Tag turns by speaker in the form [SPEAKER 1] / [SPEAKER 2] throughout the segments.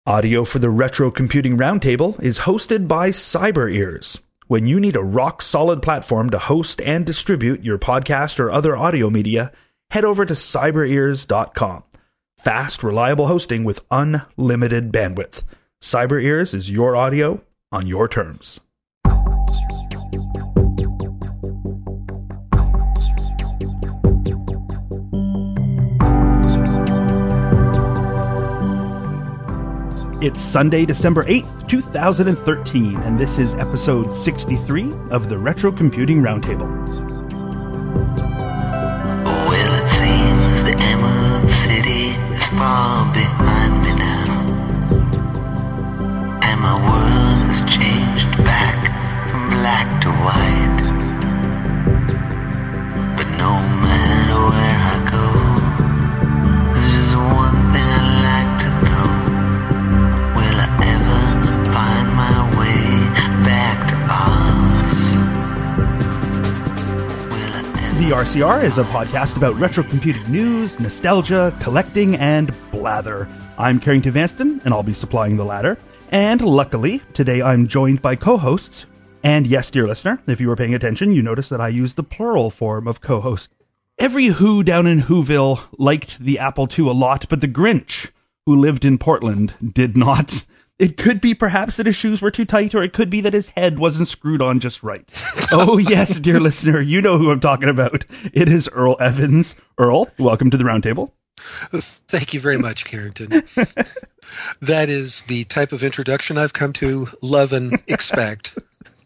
[SPEAKER 1] Audio for the Retro Computing Roundtable is hosted by CyberEars. When you need a rock-solid platform to host and distribute your podcast or other audio media, head over to cyberears.com. Fast, reliable hosting with unlimited bandwidth. CyberEars is your audio on your terms. It's Sunday, December 8th, 2013, and this is episode 63 of the Retro Computing Roundtable.
[SPEAKER 2] Well, it seems the Emerald City is far behind me now, and my world has changed back from black to white. But no matter where I go, there's just one thing I like to know. Will I ever find my way back to Oz?
[SPEAKER 1] The RCR is a podcast about retro computing news, nostalgia, collecting, and blather. I'm Carrington Vanston, and I'll be supplying the latter. And luckily, today I'm joined by co-hosts. And yes, dear listener, if you were paying attention, you noticed that I used the plural form of co-host. Every Who down in Whoville liked the Apple II a lot, but the Grinch, who lived in Portland, did not. It could be perhaps that his shoes were too tight, or it could be that his head wasn't screwed on just right. Oh yes, dear listener, you know who I'm talking about. It is Earl Evans. Earl, welcome to the roundtable.
[SPEAKER 3] Thank you very much, Carrington. That is the type of introduction I've come to love and expect.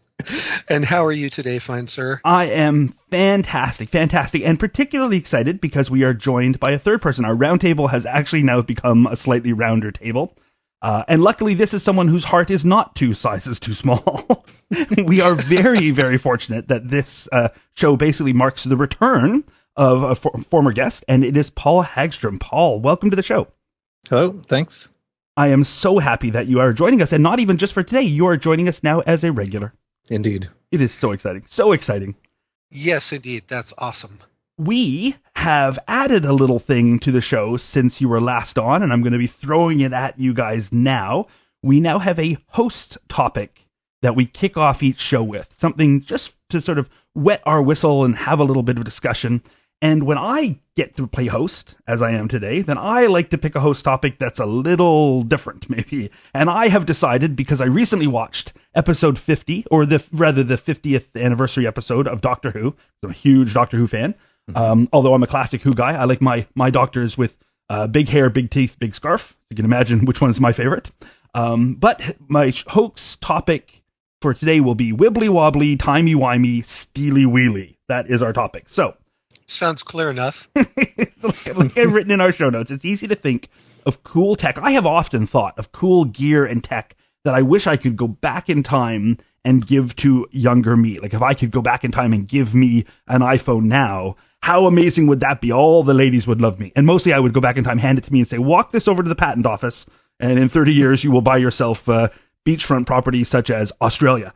[SPEAKER 3] And how are you today, fine sir?
[SPEAKER 1] I am fantastic, and particularly excited because we are joined by a third person. Our roundtable has actually now become a slightly rounder table. And luckily, this is someone whose heart is not 2 sizes too small. We are very, very fortunate that this show basically marks the return of a former guest, and it is Paul Hagstrom. Paul, welcome to the show.
[SPEAKER 4] Hello, thanks.
[SPEAKER 1] I am so happy that you are joining us, and not even just for today. You are joining us now as a regular.
[SPEAKER 4] Indeed.
[SPEAKER 1] It is so exciting. So exciting.
[SPEAKER 3] Yes, indeed. That's awesome.
[SPEAKER 1] We have added a little thing to the show since you were last on, and I'm going to be throwing it at you guys now. We now have a host topic that we kick off each show with, something just to sort of wet our whistle and have a little bit of discussion. And when I get to play host, as I am today, then I like to pick a host topic that's a little different, maybe. And I have decided, because I recently watched episode 50, or the 50th anniversary episode of Doctor Who. I'm a huge Doctor Who fan. Although I'm a classic Who guy, I like my doctors with big hair, big teeth, big scarf. You can imagine which one is my favorite. But my host topic for today will be wibbly wobbly, timey wimey, steely wheelie. That is our topic. So.
[SPEAKER 3] Sounds clear enough.
[SPEAKER 1] Like I've written in our show notes, it's easy to think of cool tech. I have often thought of cool gear and tech that I wish I could go back in time and give to younger me. Like if I could go back in time and give me an iPhone now, how amazing would that be? All the ladies would love me. And mostly I would go back in time, hand it to me and say, walk this over to the patent office, and in 30 years you will buy yourself beachfront property such as Australia.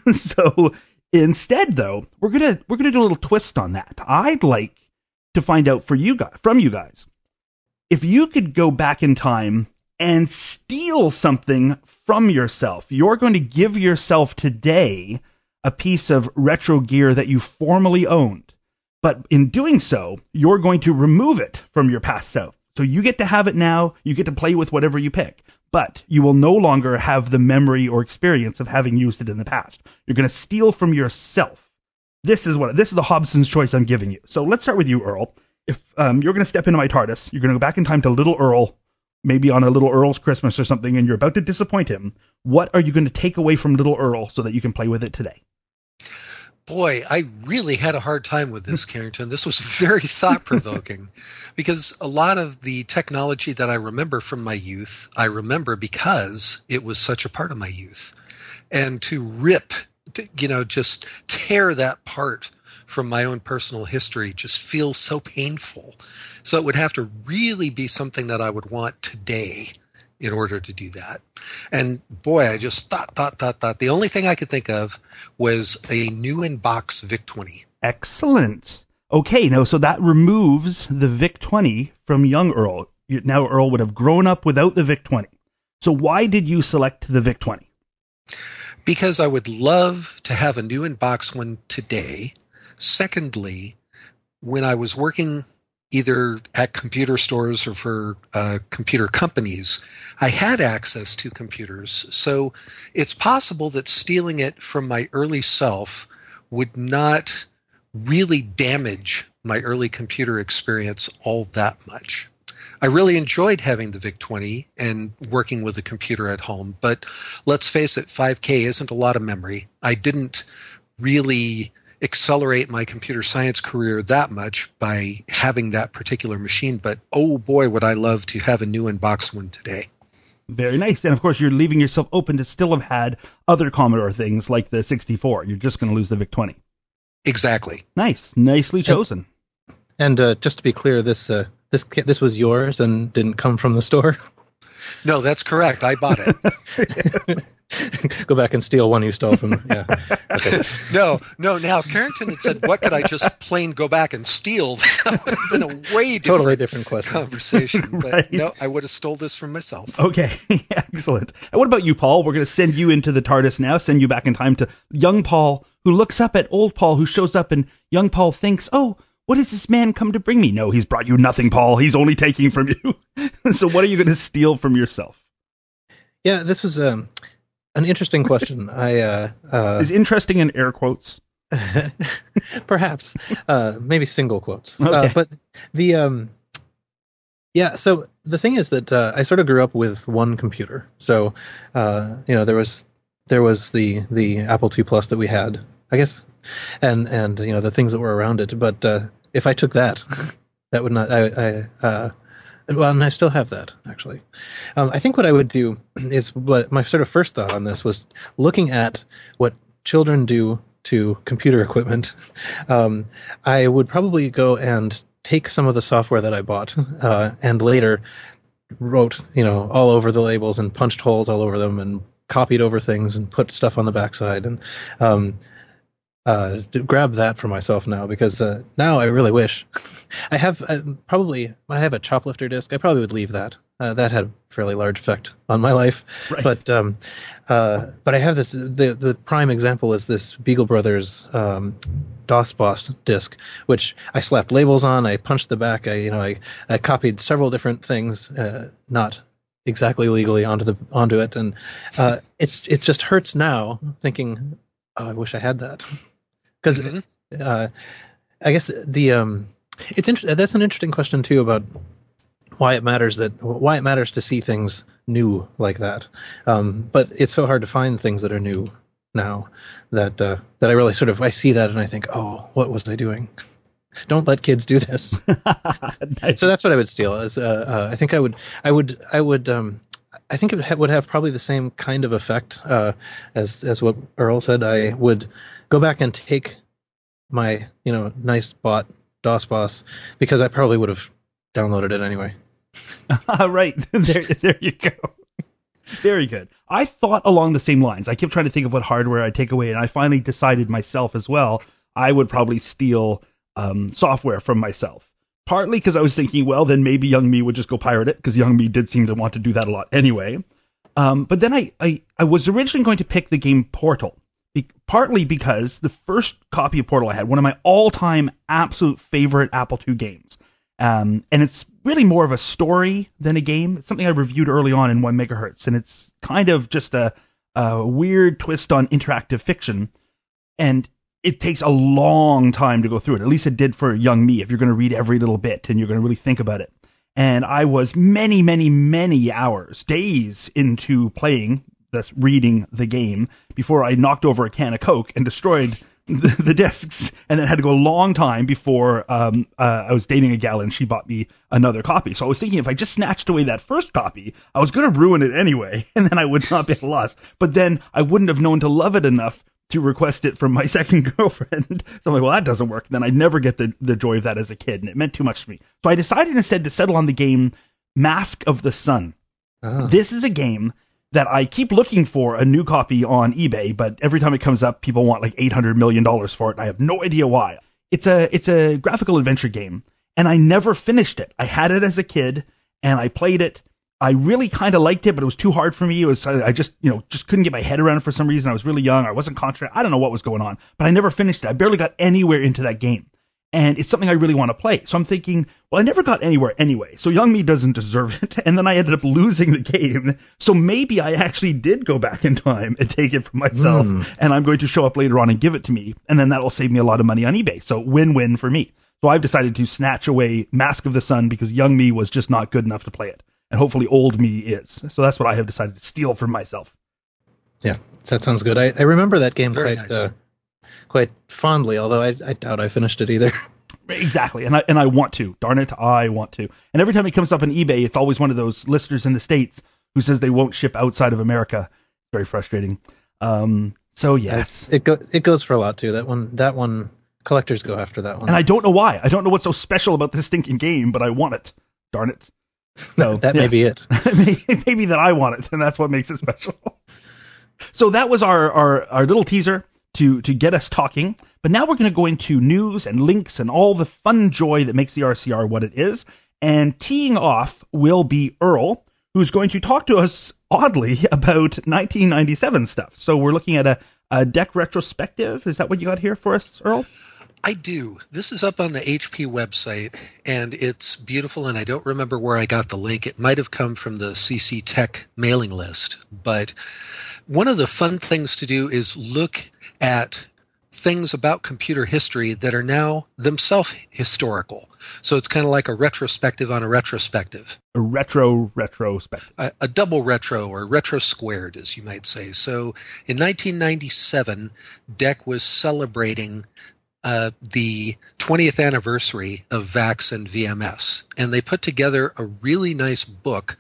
[SPEAKER 1] So instead, though, we're gonna do a little twist on that. I'd like to find out from you guys, if you could go back in time and steal something from yourself. You're going to give yourself today a piece of retro gear that you formerly owned, but in doing so, you're going to remove it from your past self. So you get to have it now. You get to play with whatever you pick. But you will no longer have the memory or experience of having used it in the past. You're going to steal from yourself. This is the Hobson's choice I'm giving you. So let's start with you, Earl. If you're going to step into my TARDIS, you're going to go back in time to little Earl, maybe on a little Earl's Christmas or something, and you're about to disappoint him. What are you going to take away from little Earl so that you can play with it today?
[SPEAKER 3] Boy, I really had a hard time with this, Carrington. This was very thought-provoking because a lot of the technology that I remember from my youth, I remember because it was such a part of my youth. And to just tear that part from my own personal history just feels so painful. So it would have to really be something that I would want today in order to do that. And boy, I just thought. The only thing I could think of was a new in-box VIC-20.
[SPEAKER 1] Excellent. Okay, now so that removes the VIC-20 from young Earl. Now Earl would have grown up without the VIC-20. So why did you select the VIC-20?
[SPEAKER 3] Because I would love to have a new in-box one today. Secondly, when I was working either at computer stores or for computer companies, I had access to computers. So it's possible that stealing it from my early self would not really damage my early computer experience all that much. I really enjoyed having the VIC-20 and working with a computer at home, but let's face it, 5K isn't a lot of memory. I didn't really accelerate my computer science career that much by having that particular machine, but oh boy, would I love to have a new in-box one today.
[SPEAKER 1] Very nice. And of course, you're leaving yourself open to still have had other Commodore things like the 64. You're just going to lose the VIC-20.
[SPEAKER 3] Exactly.
[SPEAKER 1] Nice. Nicely chosen.
[SPEAKER 4] And just to be clear, this was yours and didn't come from the store?
[SPEAKER 3] No, that's correct. I bought it.
[SPEAKER 4] Go back and steal one you stole from. Yeah. Okay.
[SPEAKER 3] No. Now, if Carrington had said, what could I just plain go back and steal? That would have been a way
[SPEAKER 4] totally different question.
[SPEAKER 3] Conversation. But
[SPEAKER 1] Right.
[SPEAKER 3] no, I would have stole this from myself.
[SPEAKER 1] Okay, excellent. And what about you, Paul? We're going to send you into the TARDIS now, send you back in time to young Paul, who looks up at old Paul, who shows up, and young Paul thinks, oh, what has this man come to bring me? No, he's brought you nothing, Paul. He's only taking from you. So what are you going to steal from yourself?
[SPEAKER 4] Yeah, this was an interesting question.
[SPEAKER 1] Is interesting in air quotes?
[SPEAKER 4] Perhaps. Maybe single quotes.
[SPEAKER 1] Okay.
[SPEAKER 4] But the... Yeah, so the thing is that I sort of grew up with one computer. So, there was the Apple II Plus that we had, I guess, and the things that were around it. But if I took that, that would not. And I still have that, actually. I think what I would do is, what my sort of first thought on this was looking at what children do to computer equipment. I would probably go and take some of the software that I bought and later wrote, all over the labels and punched holes all over them and copied over things and put stuff on the backside and grab that for myself now, because now I really wish I have I have a Choplifter disc. I probably would leave that. That had a fairly large effect on my life.
[SPEAKER 1] Right.
[SPEAKER 4] But I have this. The prime example is this Beagle Brothers DOS Boss disc, which I slapped labels on. I punched the back. I copied several different things, not exactly legally onto it, and it just hurts now thinking, oh, I wish I had that. Because I guess that's an interesting question too about why it matters to see things new like that. But it's so hard to find things that are new now that I really I see that and I think, oh, what was I doing? Don't let kids do this.
[SPEAKER 1] Nice.
[SPEAKER 4] So that's what I would steal. I think I think it would have probably the same kind of effect as what Earl said. I would go back and take my nice bought DOS Boss, because I probably would have downloaded it anyway.
[SPEAKER 1] Right. There you go. Very good. I thought along the same lines. I kept trying to think of what hardware I'd take away, and I finally decided myself as well. I would probably steal software from myself. Partly because I was thinking, well, then maybe young me would just go pirate it, because young me did seem to want to do that a lot anyway. But then I was originally going to pick the game Portal, partly because the first copy of Portal I had, one of my all-time absolute favorite Apple II games. And it's really more of a story than a game. It's something I reviewed early on in 1 Megahertz, and it's kind of just a weird twist on interactive fiction. And it takes a long time to go through it. At least it did for young me, if you're going to read every little bit and you're going to really think about it. And I was many, many, many hours, days into playing this, reading the game, before I knocked over a can of Coke and destroyed the discs, and then had to go a long time before I was dating a gal and she bought me another copy. So I was thinking, if I just snatched away that first copy, I was going to ruin it anyway, and then I would not be at a loss. But then I wouldn't have known to love it enough to request it from my second girlfriend. So I'm like, well, that doesn't work. Then I'd never get the joy of that as a kid, and it meant too much to me. So I decided instead to settle on the game Mask of the Sun.
[SPEAKER 4] Oh.
[SPEAKER 1] This is a game that I keep looking for a new copy on eBay, but every time it comes up, people want like $800 million for it, and I have no idea why. It's a graphical adventure game, and I never finished it. I had it as a kid, and I played it, I really kind of liked it, but it was too hard for me. It was I just just couldn't get my head around it for some reason. I was really young. I wasn't concentrating. I don't know what was going on, but I never finished it. I barely got anywhere into that game, and it's something I really want to play. So I'm thinking, well, I never got anywhere anyway, so young me doesn't deserve it. And then I ended up losing the game. So maybe I actually did go back in time and take it for myself, and I'm going to show up later on and give it to me, and then that'll save me a lot of money on eBay. So win-win for me. So I've decided to snatch away Mask of the Sun because young me was just not good enough to play it. And hopefully old me is. So that's what I have decided to steal from myself.
[SPEAKER 4] Yeah, that sounds good. I remember that game
[SPEAKER 3] Very
[SPEAKER 4] quite
[SPEAKER 3] nice.
[SPEAKER 4] quite fondly, although I doubt I finished it either.
[SPEAKER 1] Exactly. And I want to. Darn it, I want to. And every time it comes up on eBay, it's always one of those listers in the States who says they won't ship outside of America. Very frustrating. So yes.
[SPEAKER 4] It goes for a lot too. That one collectors go after that one.
[SPEAKER 1] And I don't know why. I don't know what's so special about this stinking game, but I want it. Darn it. So
[SPEAKER 4] that may be it.
[SPEAKER 1] Maybe that I want it, and that's what makes it special. So that was our little teaser to get us talking. But now we're going to go into news and links and all the fun joy that makes the RCR what it is. And teeing off will be Earl, who's going to talk to us, oddly, about 1997 stuff. So we're looking at a deck retrospective. Is that what you got here for us, Earl?
[SPEAKER 3] I do. This is up on the HP website, and it's beautiful, and I don't remember where I got the link. It might have come from the CC Tech mailing list. But one of the fun things to do is look at things about computer history that are now themselves historical. So it's kind of like a retrospective on a retrospective.
[SPEAKER 1] A retrospective.
[SPEAKER 3] A double retro, or retro squared, as you might say. So in 1997, DEC was celebrating the 20th anniversary of VAX and VMS. And they put together a really nice book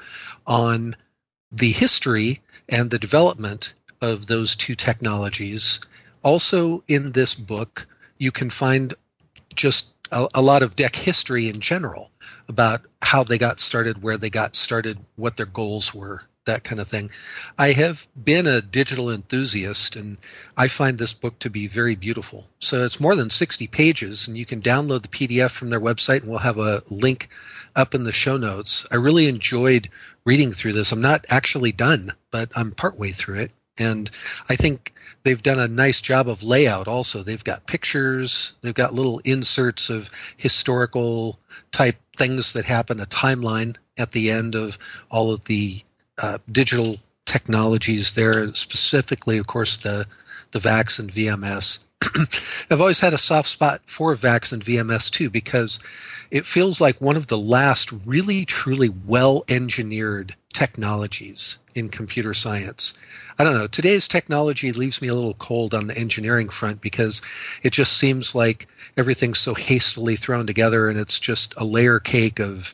[SPEAKER 3] on the history and the development of those two technologies. Also in this book, you can find just a lot of DEC history in general about how they got started, where they got started, what their goals were, that kind of thing. I have been a digital enthusiast, and I find this book to be very beautiful. So it's more than 60 pages, and you can download the PDF from their website, and we'll have a link up in the show notes. I really enjoyed reading through this. I'm not actually done, but I'm partway through it. And I think they've done a nice job of layout also. They've got pictures, they've got little inserts of historical type things that happen, a timeline at the end of all of the digital technologies there, specifically, of course, the VAX and VMS. I've always had a soft spot for VAX and VMS too, because it feels like one of the last really, truly well-engineered technologies in computer science. I don't know, today's technology leaves me a little cold on the engineering front because it just seems like everything's so hastily thrown together and it's just a layer cake of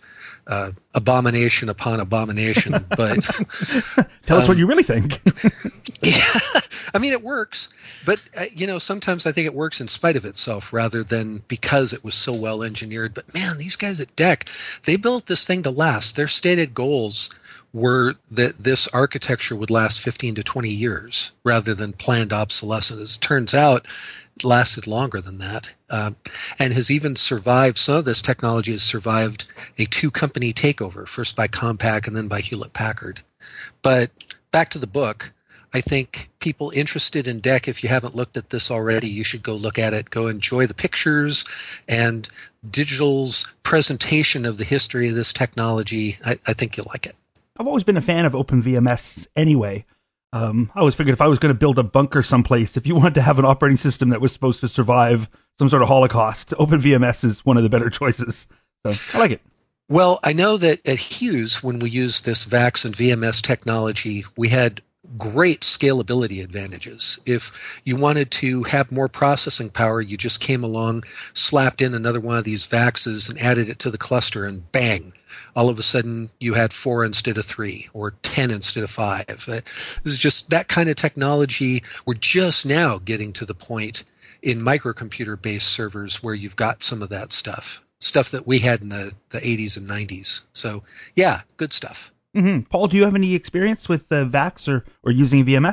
[SPEAKER 3] abomination upon abomination. But
[SPEAKER 1] tell us what you really think.
[SPEAKER 3] yeah, I mean, it works, but sometimes I think it works in spite of itself rather than because it was so well engineered. But man, these guys at DEC, they built this thing to last. Their stated goals were that this architecture would last 15 to 20 years rather than planned obsolescence. As it turns out, it lasted longer than that, and has even survived. Some of this technology has survived a two-company takeover, first by Compaq and then by Hewlett-Packard. But back to the book, I think people interested in DEC, if you haven't looked at this already, you should go look at it. Go enjoy the pictures and Digital's presentation of the history of this technology. I think you'll like it.
[SPEAKER 1] I've always been a fan of OpenVMS anyway. I always figured if I was going to build a bunker someplace, if you wanted to have an operating system that was supposed to survive some sort of Holocaust, OpenVMS is one of the better choices. So I like it.
[SPEAKER 3] Well, I know that at Hughes, when we used this VAX and VMS technology, we had great scalability advantages. If you wanted to have more processing power, you just came along, slapped in another one of these VAXs and added it to the cluster, and bang, all of a sudden you had 4 instead of 3 or 10 instead of 5. This is just that kind of technology. We're just now getting to the point in microcomputer-based servers where you've got some of that stuff that we had in the 80s and 90s. So, yeah, good stuff.
[SPEAKER 1] Mm-hmm. Paul, do you have any experience with VAX or using VMS?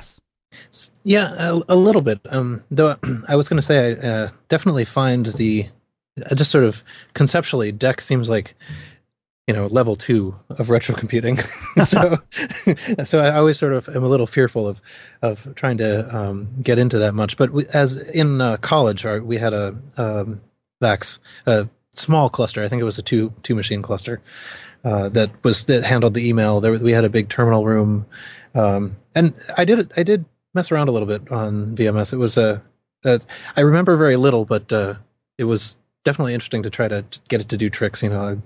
[SPEAKER 4] Yeah, a little bit. Though I was going to say I definitely find just sort of conceptually, DEC seems like level 2 of retro computing. so I always sort of am a little fearful of trying to get into that much. But as in college, we had a VAX, a small cluster. I think it was a two machine cluster that handled the email. We had a big terminal room, and I did mess around a little bit on VMS. It was I remember very little, but it was definitely interesting to try to get it to do tricks. One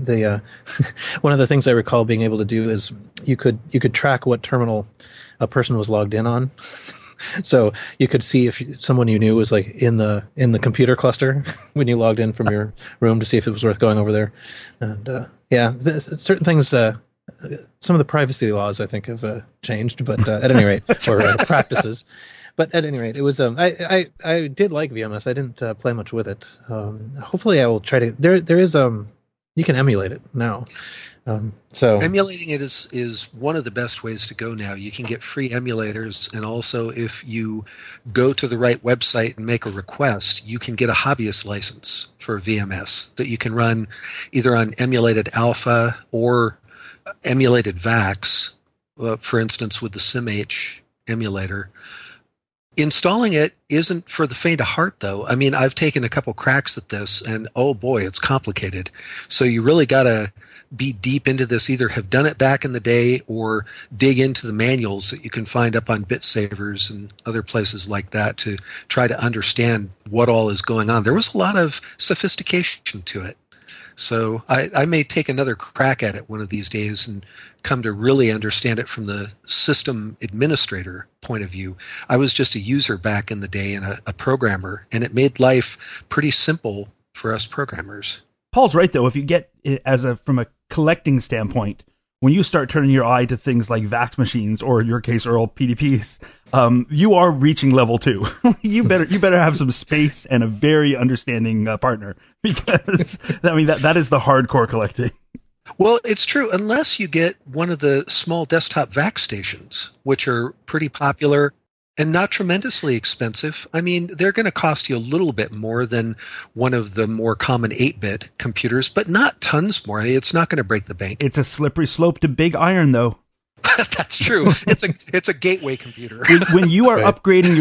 [SPEAKER 4] of the things I recall being able to do is you could track what terminal a person was logged in on. So you could see if someone you knew was like in the computer cluster when you logged in from your room to see if it was worth going over there. And certain things. Some of the privacy laws I think have changed, but at any rate, or practices. But at any rate, it was. I did like VMS. I didn't play much with it. Hopefully, I will try to. There is you can emulate it now. So
[SPEAKER 3] emulating it is one of the best ways to go now. You can get free emulators, and also if you go to the right website and make a request, you can get a hobbyist license for VMS that you can run either on emulated alpha or emulated VAX. For instance, with the SimH emulator. Installing it isn't for the faint of heart, though. I mean, I've taken a couple cracks at this, and oh boy, it's complicated. So you really got to be deep into this, either have done it back in the day or dig into the manuals that you can find up on BitSavers and other places like that to try to understand what all is going on. There was a lot of sophistication to it. So I may take another crack at it one of these days and come to really understand it from the system administrator point of view. I was just a user back in the day and a programmer, and it made life pretty simple for us programmers.
[SPEAKER 1] Paul's right, though. If you get it from a collecting standpoint, when you start turning your eye to things like VAX machines, or in your case, Earl PDPs, you are reaching level 2. you better have some space and a very understanding partner, because that is the hardcore collecting.
[SPEAKER 3] Well, it's true, unless you get one of the small desktop VAX stations, which are pretty popular and not tremendously expensive. I mean, they're going to cost you a little bit more than one of the more common 8-bit computers, but not tons more. It's not going to break the bank.
[SPEAKER 1] It's a slippery slope to big iron, though.
[SPEAKER 3] That's true. It's a gateway computer.
[SPEAKER 1] When you are upgrading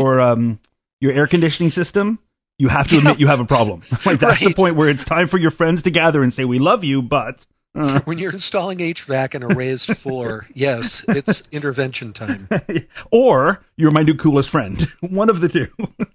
[SPEAKER 1] your air conditioning system, you have to admit you have a problem. Like that's the point where it's time for your friends to gather and say, "We love you, but."
[SPEAKER 3] When you're installing HVAC in a raised floor, yes, it's intervention time.
[SPEAKER 1] Or you're my new coolest friend. One of the two.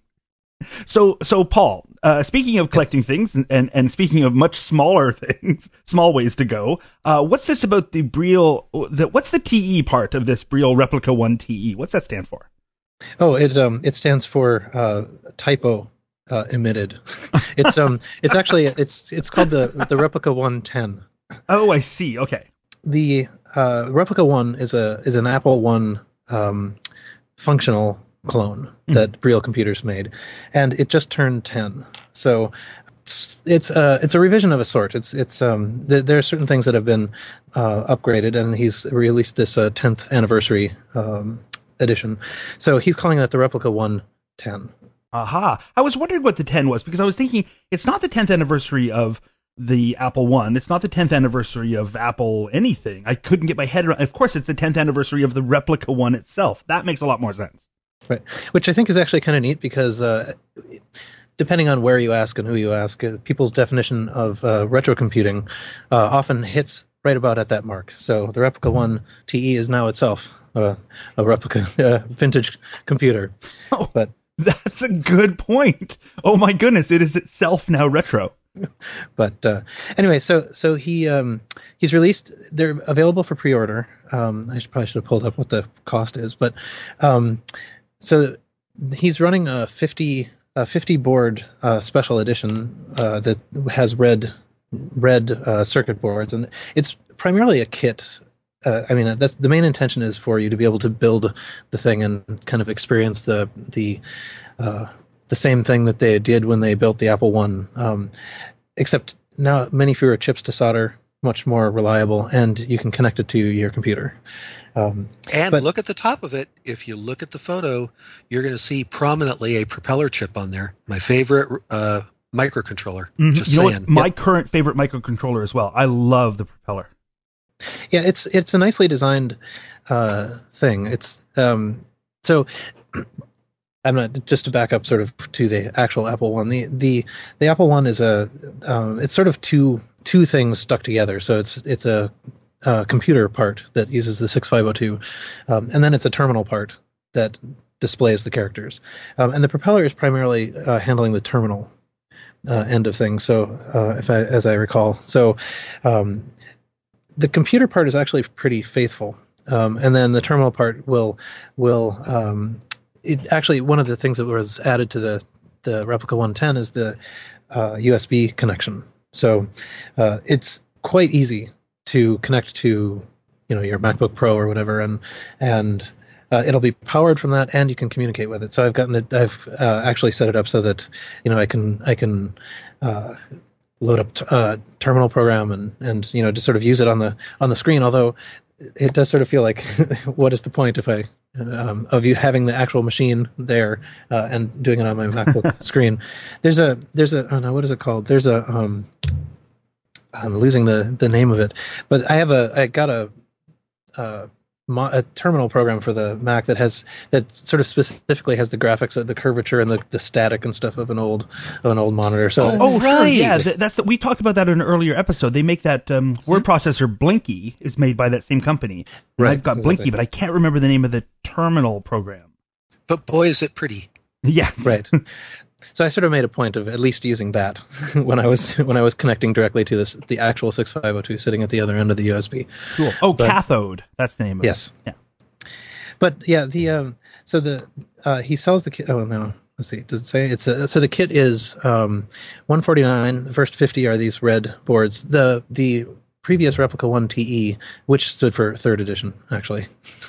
[SPEAKER 1] So Paul, speaking of collecting things and speaking of much smaller things, small ways to go, what's this about the Briel? What's the TE part of this Briel Replica 1 TE? What's that stand for?
[SPEAKER 4] Oh, it stands for typo emitted. It's actually it's called the Replica 110.
[SPEAKER 1] Oh, I see. Okay.
[SPEAKER 4] The Replica 1 is an Apple I functional clone that Briel Computers made, and it just turned 10. So it's a revision of a sort. There are certain things that have been upgraded, and he's released this 10th anniversary edition. So he's calling it the Replica 110.
[SPEAKER 1] Aha! I was wondering what the 10 was, because I was thinking it's not the 10th anniversary of the Apple One. It's not the 10th anniversary of Apple anything. I couldn't get my head around. Of course, it's the 10th anniversary of the Replica One itself. That makes a lot more sense.
[SPEAKER 4] Right, which I think is actually kind of neat, because depending on where you ask and who you ask, people's definition of retro computing often hits right about at that mark. So the Replica 1 TE is now itself a replica vintage computer.
[SPEAKER 1] Oh, but that's a good point. Oh my goodness, it is itself now retro.
[SPEAKER 4] But anyway, so he's released. They're available for pre-order. I probably should have pulled up what the cost is, but so he's running a 50 board special edition that has red circuit boards, and it's primarily a kit. I mean, that's the main intention is for you to be able to build the thing and kind of experience the same thing that they did when they built the Apple One, except now many fewer chips to solder, much more reliable, and you can connect it to your computer.
[SPEAKER 3] But look at the top of it. If you look at the photo, you're going to see prominently a propeller chip on there. My favorite microcontroller.
[SPEAKER 1] Mhm.
[SPEAKER 3] Just
[SPEAKER 1] You know
[SPEAKER 3] saying.
[SPEAKER 1] what? My current favorite microcontroller as well. I love the Propeller.
[SPEAKER 4] Yeah, it's a nicely designed thing. It's so I'm not just to back up sort of to the actual Apple One. The Apple One is it's sort of two things stuck together. So it's a computer part that uses the 6502, and then it's a terminal part that displays the characters. And the Propeller is primarily handling the terminal end of things. So as I recall, so the computer part is actually pretty faithful, and then the terminal part will it actually, one of the things that was added to the Replica 110 is the USB connection. So it's quite easy to connect to, your MacBook Pro or whatever, and it'll be powered from that, and you can communicate with it. So I've actually set it up so that I can load up terminal program and just sort of use it on the screen. Although it does sort of feel like, what is the point if I of you having the actual machine there and doing it on my MacBook screen? There's a oh no, what is it called? There's a I'm losing the name of it, but I got a terminal program for the Mac that sort of specifically has the graphics of the curvature and the static and stuff of an old monitor. So
[SPEAKER 1] Oh, sure.
[SPEAKER 3] right.
[SPEAKER 1] Yeah, we talked about that in an earlier episode. They make that word processor. Blinky is made by that same company. And
[SPEAKER 4] Right,
[SPEAKER 1] I've got
[SPEAKER 4] exactly.
[SPEAKER 1] Blinky, but I can't remember the name of the terminal program.
[SPEAKER 3] But boy, is it pretty.
[SPEAKER 1] Yeah.
[SPEAKER 4] right. So I sort of made a point of at least using that when I was connecting directly to the actual 6502 sitting at the other end of the USB.
[SPEAKER 1] Cool. Oh,
[SPEAKER 4] But-
[SPEAKER 1] Cathode. That's the name of
[SPEAKER 4] Yes.
[SPEAKER 1] it.
[SPEAKER 4] But yeah, he sells the kit. Oh no, let's see. Does it say it's so the kit is $149. The first 50 are these red boards. The previous Replica 1 TE, which stood for third edition actually,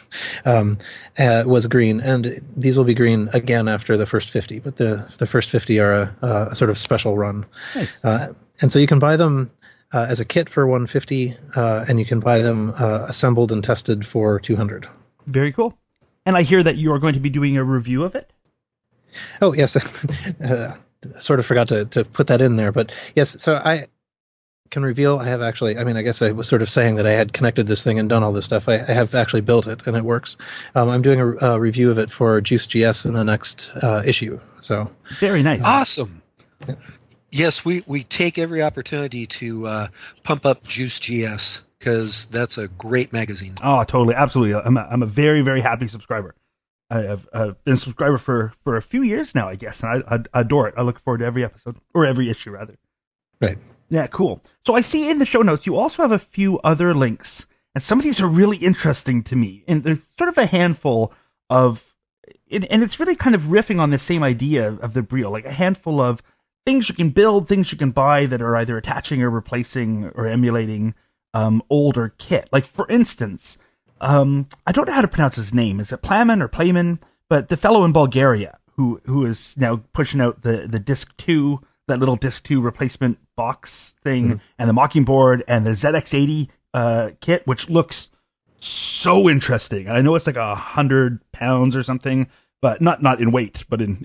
[SPEAKER 4] was green, and these will be green again after the first 50. But the first 50 are a sort of special run,
[SPEAKER 1] Nice.
[SPEAKER 4] and so you can buy them as a kit for $150, and you can buy them assembled and tested for $200.
[SPEAKER 1] Very cool. And I hear that you are going to be doing a review of it.
[SPEAKER 4] Oh, yes. Sort of forgot to put that in there. But yes, so I can reveal I have actually, I guess I was sort of saying that I had connected this thing and done all this stuff. I have actually built it, and it works. I'm doing a review of it for Juice.js in the next issue. So
[SPEAKER 1] Very nice.
[SPEAKER 3] Awesome. Yes, we take every opportunity to pump up Juice.js because that's a great magazine.
[SPEAKER 1] Oh, totally, absolutely. I'm a very, very happy subscriber. I've been a subscriber for a few years now, I guess, and I adore it. I look forward to every episode, or every issue, rather.
[SPEAKER 4] right.
[SPEAKER 1] Yeah, cool. So I see in the show notes you also have a few other links, and some of these are really interesting to me. And there's sort of a handful of, and it's really kind of riffing on the same idea of the Brio, like a handful of things you can build, things you can buy that are either attaching or replacing or emulating older kit. Like, for instance, I don't know how to pronounce his name. Is it Plamen or Playman? But the fellow in Bulgaria who is now pushing out the Disk 2, that little Disk 2 replacement box thing, and the Mockingboard and the ZX80 kit, which looks so interesting. And I know it's like 100 pounds or something, but not in weight, but in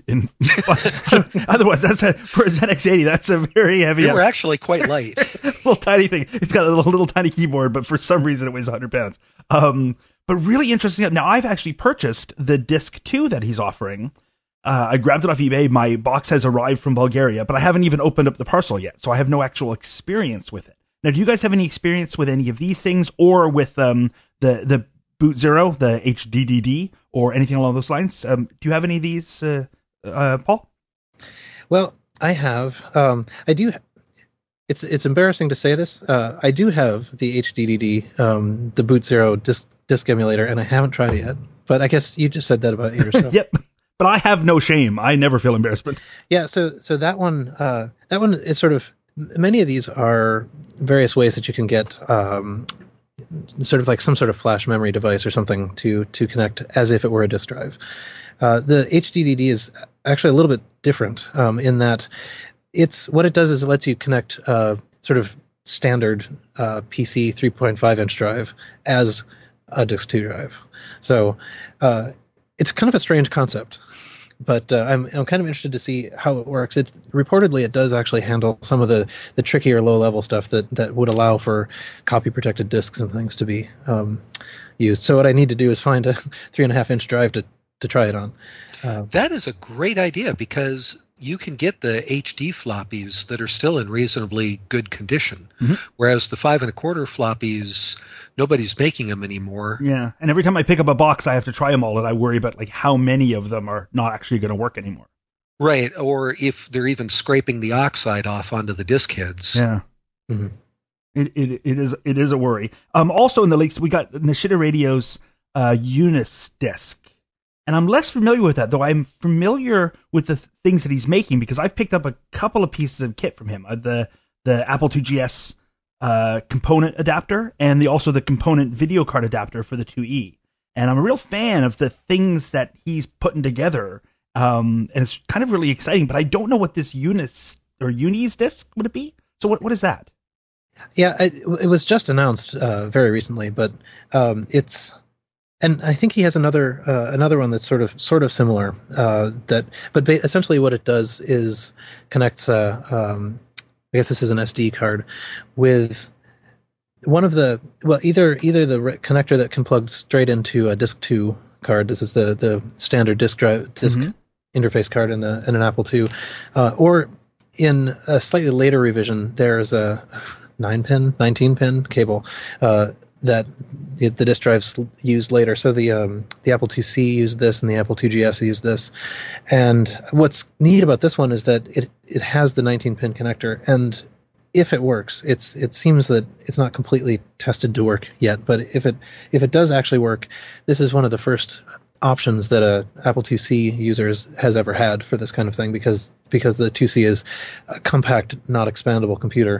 [SPEAKER 1] otherwise for a ZX80, that's a very heavy.
[SPEAKER 3] They were actually quite light.
[SPEAKER 1] Little tiny thing. It's got a little tiny keyboard, but for some reason it weighs 100 pounds. But really interesting. Now I've actually purchased the Disk 2 that he's offering. I grabbed it off eBay. My box has arrived from Bulgaria, but I haven't even opened up the parcel yet, so I have no actual experience with it. Now, do you guys have any experience with any of these things, or with the Boot Zero, the HDDD, or anything along those lines? Do you have any of these, Paul?
[SPEAKER 4] Well, I have. I do. It's embarrassing to say this. I do have the HDDD, the Boot Zero disk emulator, and I haven't tried it yet. But I guess you just said that about yourself.
[SPEAKER 1] Yep. But I have no shame. I never feel embarrassment.
[SPEAKER 4] Yeah. So that one is sort of. Many of these are various ways that you can get sort of like some sort of flash memory device or something to connect as if it were a disk drive. The HDDD is actually a little bit different in that what it does is it lets you connect sort of standard PC 3.5 inch drive as a disk 2 drive. So it's kind of a strange concept. but I'm kind of interested to see how it works. It's reportedly it does actually handle some of the trickier low level stuff that would allow for copy protected disks and things to be used. So what I need to do is find a 3.5-inch drive to try it on.
[SPEAKER 3] That is a great idea because you can get the HD floppies that are still in reasonably good condition, whereas the 5.25 floppies, nobody's making them anymore.
[SPEAKER 1] Yeah, and every time I pick up a box, I have to try them all, and I worry about like how many of them are not actually going to work anymore.
[SPEAKER 3] Right, or if they're even scraping the oxide off onto the disk heads.
[SPEAKER 1] Yeah.
[SPEAKER 4] Mhm.
[SPEAKER 1] It is a worry. Also in the leaks, we got Nishida Radio's Unis disk. And I'm less familiar with that, though I'm familiar with the things that he's making because I've picked up a couple of pieces of kit from him. The Apple II GS component adapter and also the component video card adapter for the 2E. And I'm a real fan of the things that he's putting together. And it's kind of really exciting, but I don't know what this Unis disk would it be? So what is that?
[SPEAKER 4] Yeah, it was just announced very recently, but it's. And I think he has another one that's sort of similar. Essentially what it does is connects. I guess this is an SD card with one of the either the connector that can plug straight into a Disk 2 card. This is the standard disk interface card in an Apple II, or in a slightly later revision, there's a 19-pin cable. That the disk drives used later. So the Apple IIc used this, and the Apple II GS used this. And what's neat about this one is that it has the 19-pin connector, and if it works, it seems that it's not completely tested to work yet. But if it does actually work, this is one of the first options that a Apple IIc user has ever had for this kind of thing because the IIc is a compact, not expandable computer.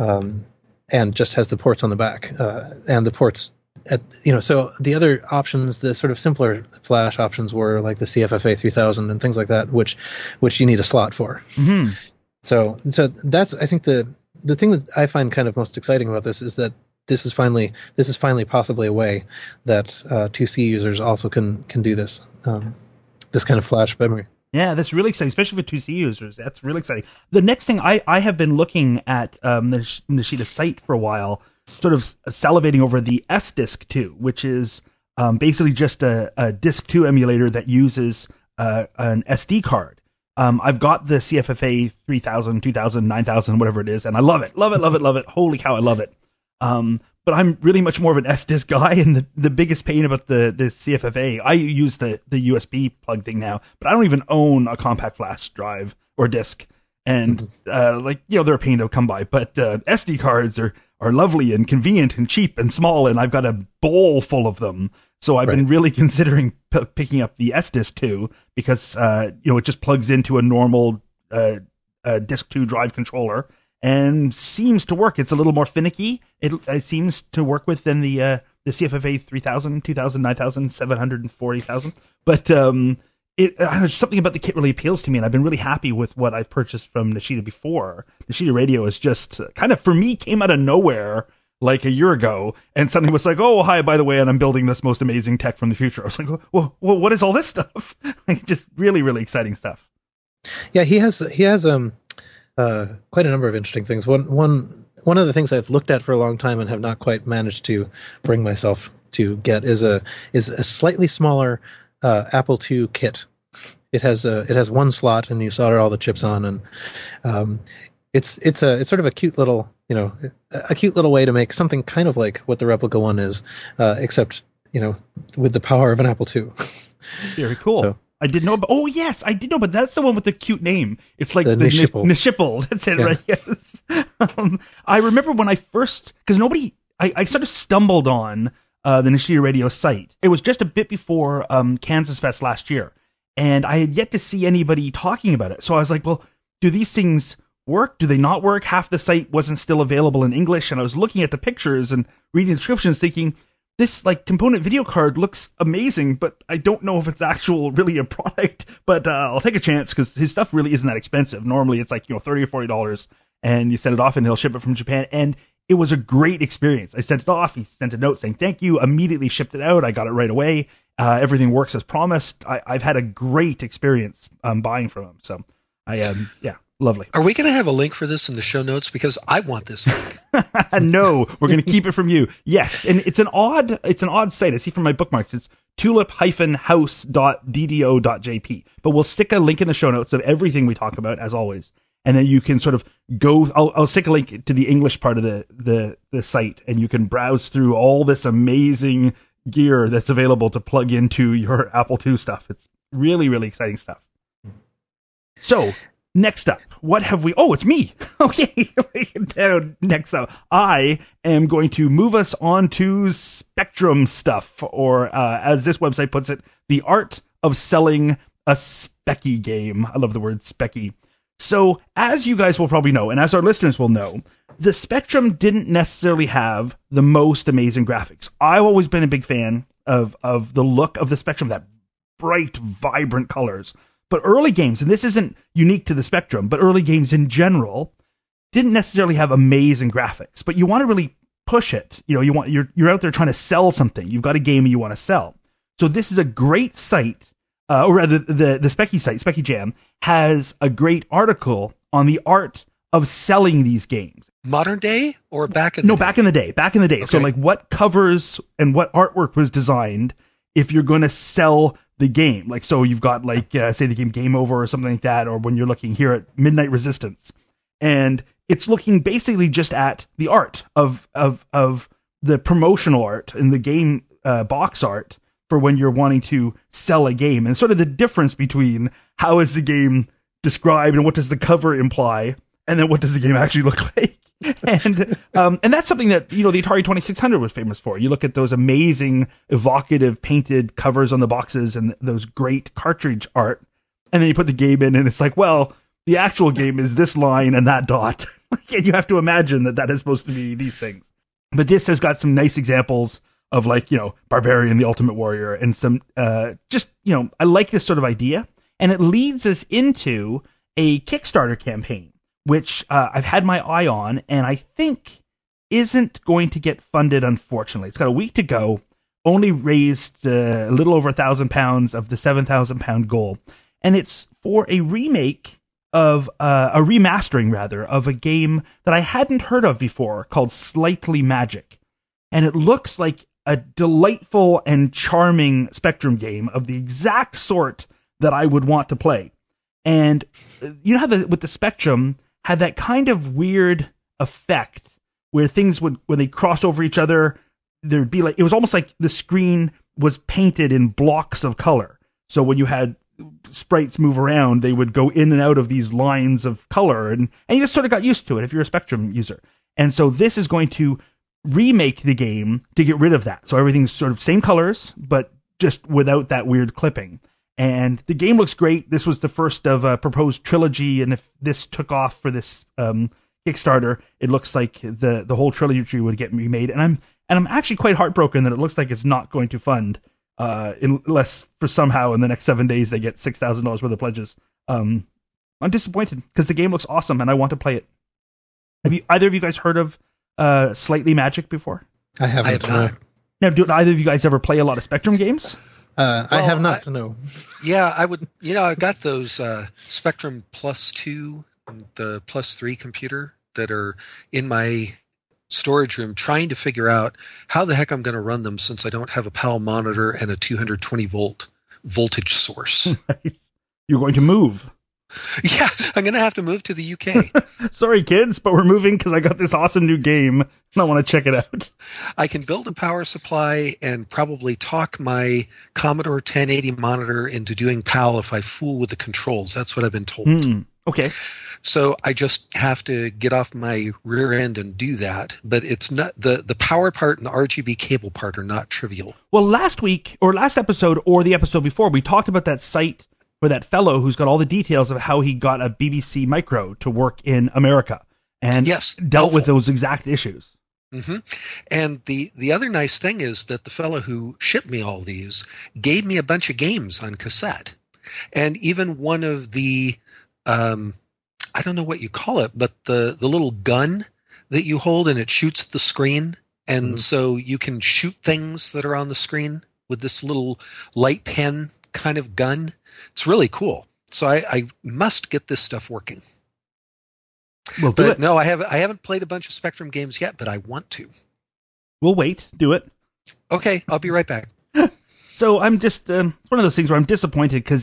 [SPEAKER 4] And just has the ports on the back, and the ports so the other options, the sort of simpler flash options were like the CFFA 3000 and things like that, which you need a slot for.
[SPEAKER 1] Mm-hmm.
[SPEAKER 4] So that's, I think, the thing that I find kind of most exciting about this is that this is finally possibly a way that 2C users also can do this kind of flash memory.
[SPEAKER 1] Yeah, that's really exciting, especially for 2C users. That's really exciting. The next thing, I have been looking at the Nishida site for a while, sort of salivating over the F-Disk 2, which is basically just a Disk 2 emulator that uses an SD card. I've got the CFFA 3000, 2000, 9000, whatever it is, and I love it. Love it, love it, love it. Holy cow, I love it. But I'm really much more of an S-Disk guy, and the biggest pain about the CFFA, I use the USB plug thing now, but I don't even own a compact flash drive or disk, and they're a pain to come by, but SD cards are lovely and convenient and cheap and small, and I've got a bowl full of them, so I've been really considering picking up the S-Disk 2, because it just plugs into a normal Disk 2 drive controller, and seems to work. It's a little more finicky. It seems to work with than the CFFA 3000, 2000, 9000, 700, and 40,000. But something about the kit really appeals to me, and I've been really happy with what I've purchased from Nishida before. Nishida Radio is just kind of, for me, came out of nowhere like a year ago, and suddenly was like, oh, hi, by the way, and I'm building this most amazing tech from the future. I was like, well, what is all this stuff? Just really, really exciting stuff.
[SPEAKER 4] Yeah, he has quite a number of interesting things. One of the things I've looked at for a long time and have not quite managed to bring myself to get is a slightly smaller Apple II kit. It has one slot, and you solder all the chips on, and it's sort of a cute little way to make something kind of like what the Replica One is, except with the power of an Apple II.
[SPEAKER 1] Very cool. So, I didn't know, but I did know, but that's the one with the cute name. It's like the Nishipple. That's it, right? Yes. I remember when I first, because I sort of stumbled on the Nishida Radio site. It was just a bit before Kansas Fest last year, and I had yet to see anybody talking about it. So I was like, well, do these things work? Do they not work? Half the site wasn't still available in English, and I was looking at the pictures and reading the descriptions thinking, this component video card looks amazing, but I don't know if it's really a product. But I'll take a chance because his stuff really isn't that expensive. Normally it's $30 or $40, and you send it off and he'll ship it from Japan. And it was a great experience. I sent it off. He sent a note saying thank you. Immediately shipped it out. I got it right away. Everything works as promised. I've had a great experience buying from him. So lovely.
[SPEAKER 3] Are we going to have a link for this in the show notes? Because I want this link.
[SPEAKER 1] No, we're going to keep it from you. Yes, and it's an odd site. I see from my bookmarks. It's tulip-house.ddo.jp. But we'll stick a link in the show notes of everything we talk about, as always. And then you can sort of go. I'll stick a link to the English part of the site, and you can browse through all this amazing gear that's available to plug into your Apple II stuff. It's really, really exciting stuff. So, next up, what have we... Oh, it's me. Okay, next up, I am going to move us on to Spectrum stuff, or as this website puts it, the art of selling a specky game. I love the word specky. So, as you guys will probably know, and as our listeners will know, the Spectrum didn't necessarily have the most amazing graphics. I've always been a big fan of the look of the Spectrum, that bright, vibrant colors. But early games, and this isn't unique to the Spectrum, but early games in general didn't necessarily have amazing graphics. But you want to really push it. You know, you're out there trying to sell something. You've got a game you want to sell. So this is a great site, or rather the Specky site, Specky Jam, has a great article on the art of selling these games.
[SPEAKER 3] Modern day or back in the day?
[SPEAKER 1] No, back in the day. Back in the day.
[SPEAKER 3] Okay.
[SPEAKER 1] So like what covers and what artwork was designed if you're going to sell the game. Like, so you've got like, say the game Game Over or something like that, or when you're looking here at Midnight Resistance. And it's looking basically just at the art of the promotional art and the game box art for when you're wanting to sell a game, and sort of the difference between how is the game described and what does the cover imply, and then what does the game actually look like. And that's something that, you know, the Atari 2600 was famous for. You look at those amazing, evocative painted covers on the boxes and those great cartridge art, and then you put the game in, and it's like, well, the actual game is this line and that dot. And you have to imagine that is supposed to be these things. But this has got some nice examples of, like, you know, Barbarian, the Ultimate Warrior, and some just, you know, I like this sort of idea, and it leads us into a Kickstarter campaign, which I've had my eye on, and I think isn't going to get funded, unfortunately. It's got a week to go, only raised a little over £1,000 of the £7,000 goal, and it's for a remake of, a remastering, rather, of a game that I hadn't heard of before called Slightly Magic. And it looks like a delightful and charming Spectrum game of the exact sort that I would want to play. And you know how with the Spectrum had that kind of weird effect where things would, when they cross over each other, there'd be like, it was almost like the screen was painted in blocks of color. So when you had sprites move around, they would go in and out of these lines of color, and you just sort of got used to it if you're a Spectrum user. And so this is going to remake the game to get rid of that. So everything's sort of same colors, but just without that weird clipping. And the game looks great. This was the first of a proposed trilogy, and if this took off for this Kickstarter, it looks like the whole trilogy would get remade. And I'm actually quite heartbroken that it looks like it's not going to fund, unless for somehow in the next 7 days they get $6,000 worth of pledges. I'm disappointed because the game looks awesome and I want to play it. Have either of you guys heard of Slightly Magic before?
[SPEAKER 4] I haven't.
[SPEAKER 3] I have not.
[SPEAKER 1] Now, do either of you guys ever play a lot of Spectrum games?
[SPEAKER 4] I have not to know.
[SPEAKER 3] Yeah, I would. You know, I've got those Spectrum Plus 2 and the Plus 3 computer that are in my storage room, trying to figure out how the heck I'm going to run them since I don't have a PAL monitor and a 220 volt voltage source.
[SPEAKER 1] You're going to move.
[SPEAKER 3] Yeah, I'm going to have to move to the UK.
[SPEAKER 1] Sorry, kids, but we're moving because I got this awesome new game and I want to check it out.
[SPEAKER 3] I can build a power supply and probably talk my Commodore 1080 monitor into doing PAL if I fool with the controls. That's what I've been told.
[SPEAKER 1] Okay.
[SPEAKER 3] So I just have to get off my rear end and do that. But it's not the power part and the RGB cable part are not trivial.
[SPEAKER 1] Well, last episode or the episode before, we talked about that site for that fellow who's got all the details of how he got a BBC Micro to work in America and dealt with those exact issues.
[SPEAKER 3] Mm-hmm. And the other nice thing is that the fellow who shipped me all these gave me a bunch of games on cassette. And even one of the, I don't know what you call it, but the little gun that you hold and it shoots the screen. And
[SPEAKER 1] Mhm.
[SPEAKER 3] so you can shoot things that are on the screen with this little light pen kind of gun. It's really cool. So I must get this stuff working.
[SPEAKER 1] We'll do
[SPEAKER 3] But
[SPEAKER 1] it.
[SPEAKER 3] no, I haven't played a bunch of Spectrum games yet, but I want to.
[SPEAKER 1] We'll wait. Do it.
[SPEAKER 3] Okay, I'll be right back.
[SPEAKER 1] So I'm just it's one of those things where I'm disappointed because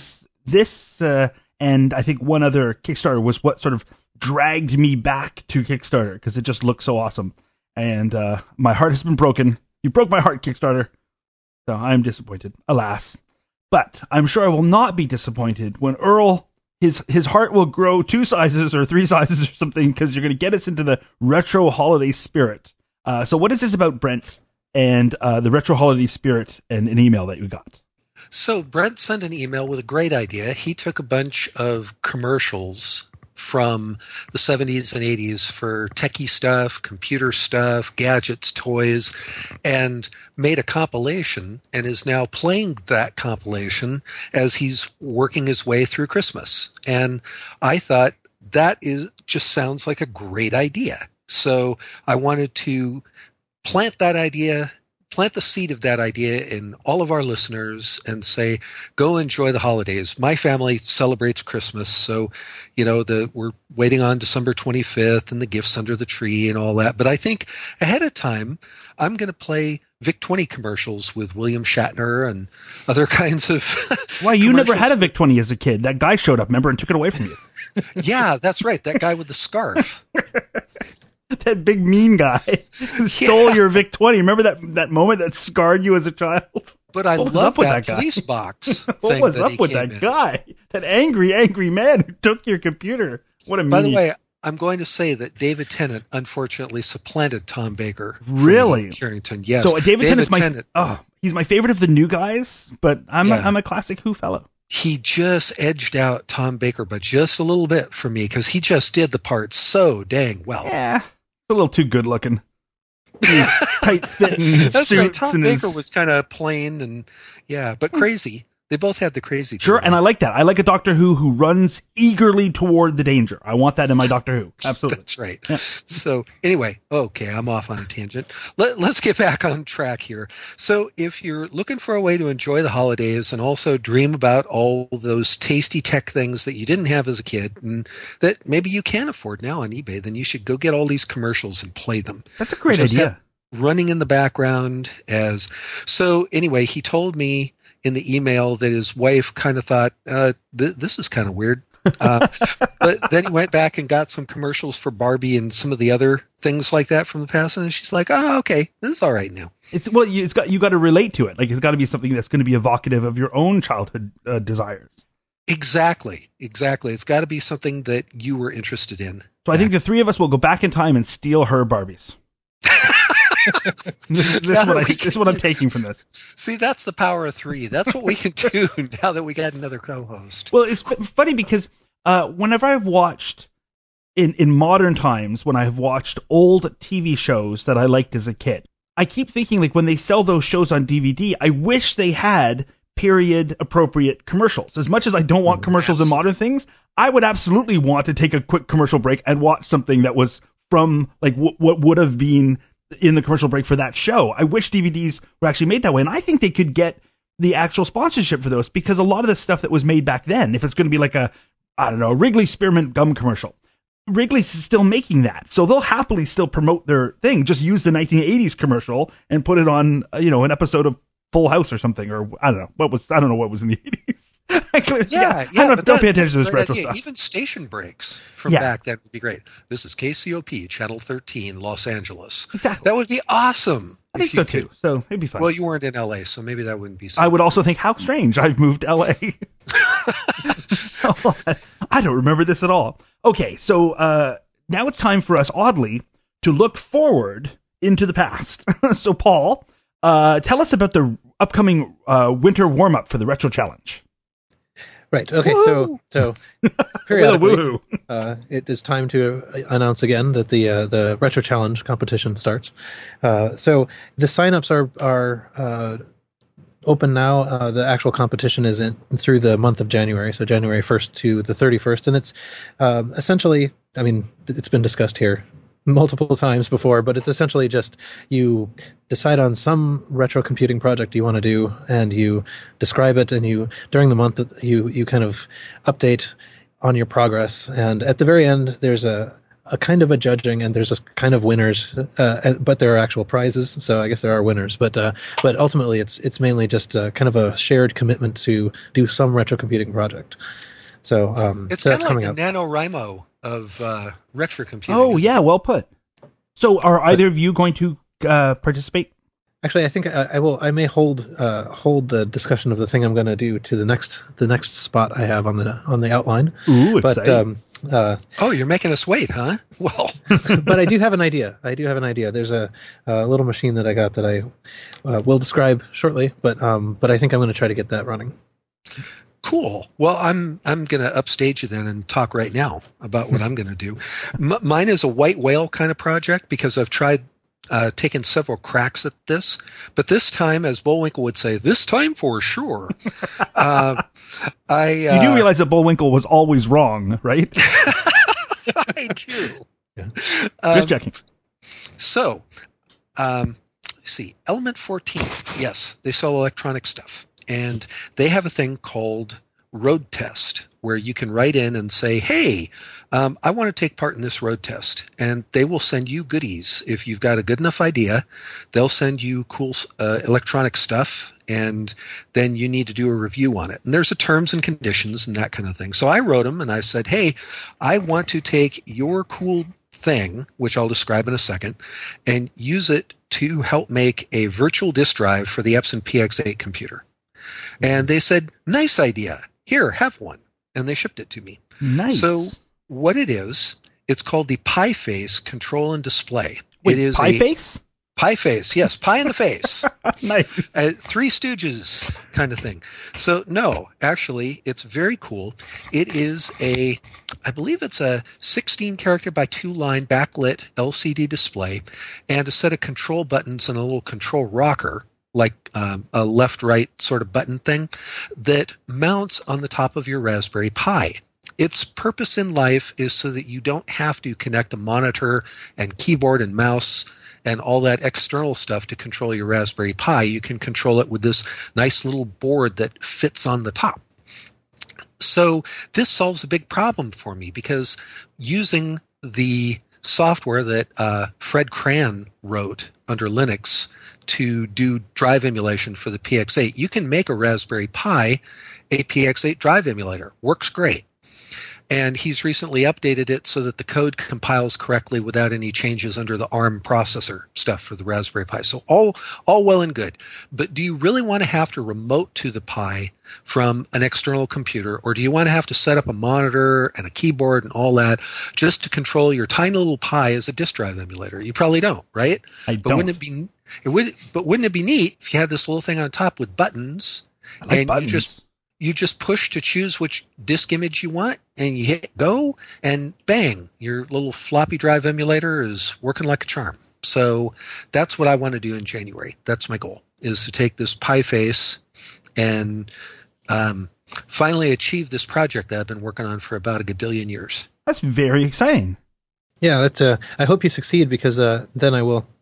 [SPEAKER 1] and I think one other Kickstarter was what sort of dragged me back to Kickstarter because it just looked so awesome. And my heart has been broken. You broke my heart, Kickstarter. So I'm disappointed, alas. But I'm sure I will not be disappointed when Earl, his heart will grow 2 sizes or 3 sizes or something because you're going to get us into the retro holiday spirit. So what is this about, Brent, and the retro holiday spirit and an email that you got?
[SPEAKER 3] So Brent sent an email with a great idea. He took a bunch of commercials from the 70s and 80s for techie stuff, computer stuff, gadgets, toys, and made a compilation and is now playing that compilation as he's working his way through Christmas. And I thought that just sounds like a great idea. So I wanted to plant the seed of that idea in all of our listeners and say, go enjoy the holidays. My family celebrates Christmas, so we're waiting on December 25th and the gifts under the tree and all that. But I think ahead of time, I'm going to play VIC-20 commercials with William Shatner and other kinds of
[SPEAKER 1] Why, you never
[SPEAKER 3] commercials.
[SPEAKER 1] had a VIC-20 as a kid. That guy showed up, remember, and took it away from you.
[SPEAKER 3] Yeah, that's right. That guy with the scarf.
[SPEAKER 1] That big mean guy who stole your VIC-20. Remember that moment that scarred you as a child?
[SPEAKER 3] But I
[SPEAKER 1] What was
[SPEAKER 3] love
[SPEAKER 1] up with
[SPEAKER 3] that
[SPEAKER 1] that guy?
[SPEAKER 3] police box
[SPEAKER 1] What
[SPEAKER 3] thing
[SPEAKER 1] was
[SPEAKER 3] that
[SPEAKER 1] up
[SPEAKER 3] he
[SPEAKER 1] with
[SPEAKER 3] came
[SPEAKER 1] that
[SPEAKER 3] in.
[SPEAKER 1] guy? That angry man who took your computer. What a meanie.
[SPEAKER 3] By the way, I'm going to say that David Tennant unfortunately supplanted Tom Baker. from
[SPEAKER 1] Really?
[SPEAKER 3] Carrington, yes.
[SPEAKER 1] So David Tennant's
[SPEAKER 3] Tennant,
[SPEAKER 1] he's my favorite of the new guys, but I'm
[SPEAKER 3] Yeah.
[SPEAKER 1] I'm a classic Who fellow.
[SPEAKER 3] he just edged out Tom Baker, but just a little bit for me because he just did the part so dang well.
[SPEAKER 1] Yeah, a little too good looking. Tight fitting
[SPEAKER 3] That's
[SPEAKER 1] suits
[SPEAKER 3] right. Tom
[SPEAKER 1] and
[SPEAKER 3] Baker
[SPEAKER 1] his...
[SPEAKER 3] was kind of plain and but crazy. They both had the crazy.
[SPEAKER 1] Sure,
[SPEAKER 3] to
[SPEAKER 1] and I
[SPEAKER 3] them.
[SPEAKER 1] like that. I like a Doctor Who runs eagerly toward the danger. I want that in my Doctor Who. Absolutely.
[SPEAKER 3] That's right.
[SPEAKER 1] Yeah.
[SPEAKER 3] So anyway, okay, I'm off on a tangent. Let's get back on track here. So if you're looking for a way to enjoy the holidays and also dream about all those tasty tech things that you didn't have as a kid and that maybe you can afford now on eBay, then you should go get all these commercials and play them.
[SPEAKER 1] That's a great
[SPEAKER 3] Just
[SPEAKER 1] idea.
[SPEAKER 3] have running in the background so anyway, he told me in the email that his wife kind of thought, this is kind of weird. But then he went back and got some commercials for Barbie and some of the other things like that from the past, and she's like, "Oh, okay, this is all right now."
[SPEAKER 1] You got to relate to it. Like it's got to be something that's going to be evocative of your own childhood desires.
[SPEAKER 3] Exactly. It's got to be something that you were interested in.
[SPEAKER 1] So I think the three of us will go back in time and steal her Barbies. This is what I'm taking from this.
[SPEAKER 3] See, that's the power of 3. That's what we can do now that we got another co-host.
[SPEAKER 1] Well, it's funny because whenever I've watched in modern times, when I've watched old TV shows that I liked as a kid, I keep thinking like when they sell those shows on DVD, I wish they had period appropriate commercials. As much as I don't want commercials in modern things, I would absolutely want to take a quick commercial break and watch something that was from like what would have been in the commercial break for that show. I wish DVDs were actually made that way, and I think they could get the actual sponsorship for those because a lot of the stuff that was made back then, if it's going to be like a Wrigley Spearmint gum commercial, Wrigley's still making that, so they'll happily still promote their thing. Just use the 1980s commercial and put it on an episode of Full House or something, or I don't know what was in the 80s. I don't pay attention to this retro stuff.
[SPEAKER 3] Even station breaks from back then would be great. This is KCOP, Channel 13, Los Angeles.
[SPEAKER 1] Exactly.
[SPEAKER 3] That would be aweson.
[SPEAKER 1] I think so too. So it'd be fun.
[SPEAKER 3] Well, you weren't in LA, so maybe that wouldn't be so
[SPEAKER 1] I would also think, how strange, I've moved to LA. I don't remember this at all. Okay, so now it's time for us, oddly, to look forward into the past. So Paul, tell us about the upcoming winter warm-up for the Retro Challenge.
[SPEAKER 4] Right. Okay.
[SPEAKER 1] Woo!
[SPEAKER 4] So periodically,
[SPEAKER 1] Woohoo!
[SPEAKER 4] it is time to announce again that the Retro Challenge competition starts. So the signups are open now. The actual competition is through the month of January, so January 1st to the 31st, and it's essentially, I mean, it's been discussed here multiple times before, but it's essentially just you decide on some retro computing project you want to do, and you describe it, and you during the month you kind of update on your progress, and at the very end there's a kind of a judging, and there's a kind of winners, but there are actual prizes, so I guess there are winners, but ultimately it's mainly just kind of a shared commitment to do some retro computing project. So
[SPEAKER 3] It's
[SPEAKER 4] so
[SPEAKER 3] kind
[SPEAKER 4] that's
[SPEAKER 3] of
[SPEAKER 4] coming
[SPEAKER 3] like the
[SPEAKER 4] up.
[SPEAKER 3] NaNoWriMo of retro computing.
[SPEAKER 1] Oh
[SPEAKER 3] isn't
[SPEAKER 1] yeah, well put. So are either of you going to participate?
[SPEAKER 4] Actually, I think I will. I may hold the discussion of the thing I'm going to do to the next spot I have on the outline.
[SPEAKER 1] Ooh,
[SPEAKER 4] But
[SPEAKER 1] exciting.
[SPEAKER 3] Oh, you're making us wait, huh? Well,
[SPEAKER 4] but I do have an idea. There's a little machine that I got that I will describe shortly. But I think I'm going to try to get that running.
[SPEAKER 3] cool. Well, I'm going to upstage you then and talk right now about what I'm going to do. Mine is a white whale kind of project because I've tried taking several cracks at this, but this time, as Bullwinkle would say, this time for sure.
[SPEAKER 1] You do realize that Bullwinkle was always wrong, right?
[SPEAKER 3] I do.
[SPEAKER 4] Yeah.
[SPEAKER 1] Just checking.
[SPEAKER 3] So, let's see, Element 14, yes, they sell electronic stuff. And they have a thing called Road Test, where you can write in and say, hey, I want to take part in this road test. And they will send you goodies. If you've got a good enough idea, they'll send you cool electronic stuff, and then you need to do a review on it. And there's a terms and conditions and that kind of thing. So I wrote them, and I said, hey, I want to take your cool thing, which I'll describe in a second, and use it to help make a virtual disk drive for the Epson PX8 computer. And they said, nice idea. Here, have one. And they shipped it to me.
[SPEAKER 1] Nice.
[SPEAKER 3] So what it is, it's called the PieFace Control and Display.
[SPEAKER 1] Wait,
[SPEAKER 3] it is
[SPEAKER 1] pie face?
[SPEAKER 3] PieFace, yes, pie in the face.
[SPEAKER 1] Nice.
[SPEAKER 3] Three Stooges kind of thing. So no, actually, it's very cool. It is I believe it's a 16 character by 2 line backlit LCD display, and a set of control buttons and a little control rocker, like a left-right sort of button thing, that mounts on the top of your Raspberry Pi. Its purpose in life is so that you don't have to connect a monitor and keyboard and mouse and all that external stuff to control your Raspberry Pi. You can control it with this nice little board that fits on the top. So this solves a big problem for me, because using the software that Fred Cran wrote under Linux to do drive emulation for the PX8, you can make a Raspberry Pi a PX8 drive emulator. Works great. And he's recently updated it so that the code compiles correctly without any changes under the ARM processor stuff for the Raspberry Pi. So all well and good. But do you really want to have to remote to the Pi from an external computer, or do you want to have to set up a monitor and a keyboard and all that just to control your tiny little Pi as a disk drive emulator? You probably don't, right?
[SPEAKER 1] I
[SPEAKER 3] But
[SPEAKER 1] don't.
[SPEAKER 3] wouldn't it be neat if you had this little thing on top with buttons,
[SPEAKER 1] I like
[SPEAKER 3] and
[SPEAKER 1] buttons.
[SPEAKER 3] you just push to choose which disk image you want, and you hit go, and bang, your little floppy drive emulator is working like a charm. So that's what I want to do in January. That's my goal, is to take this PieFace and finally achieve this project that I've been working on for about a gadillion years.
[SPEAKER 1] That's very exciting.
[SPEAKER 4] Yeah, that's. I hope you succeed, because then I will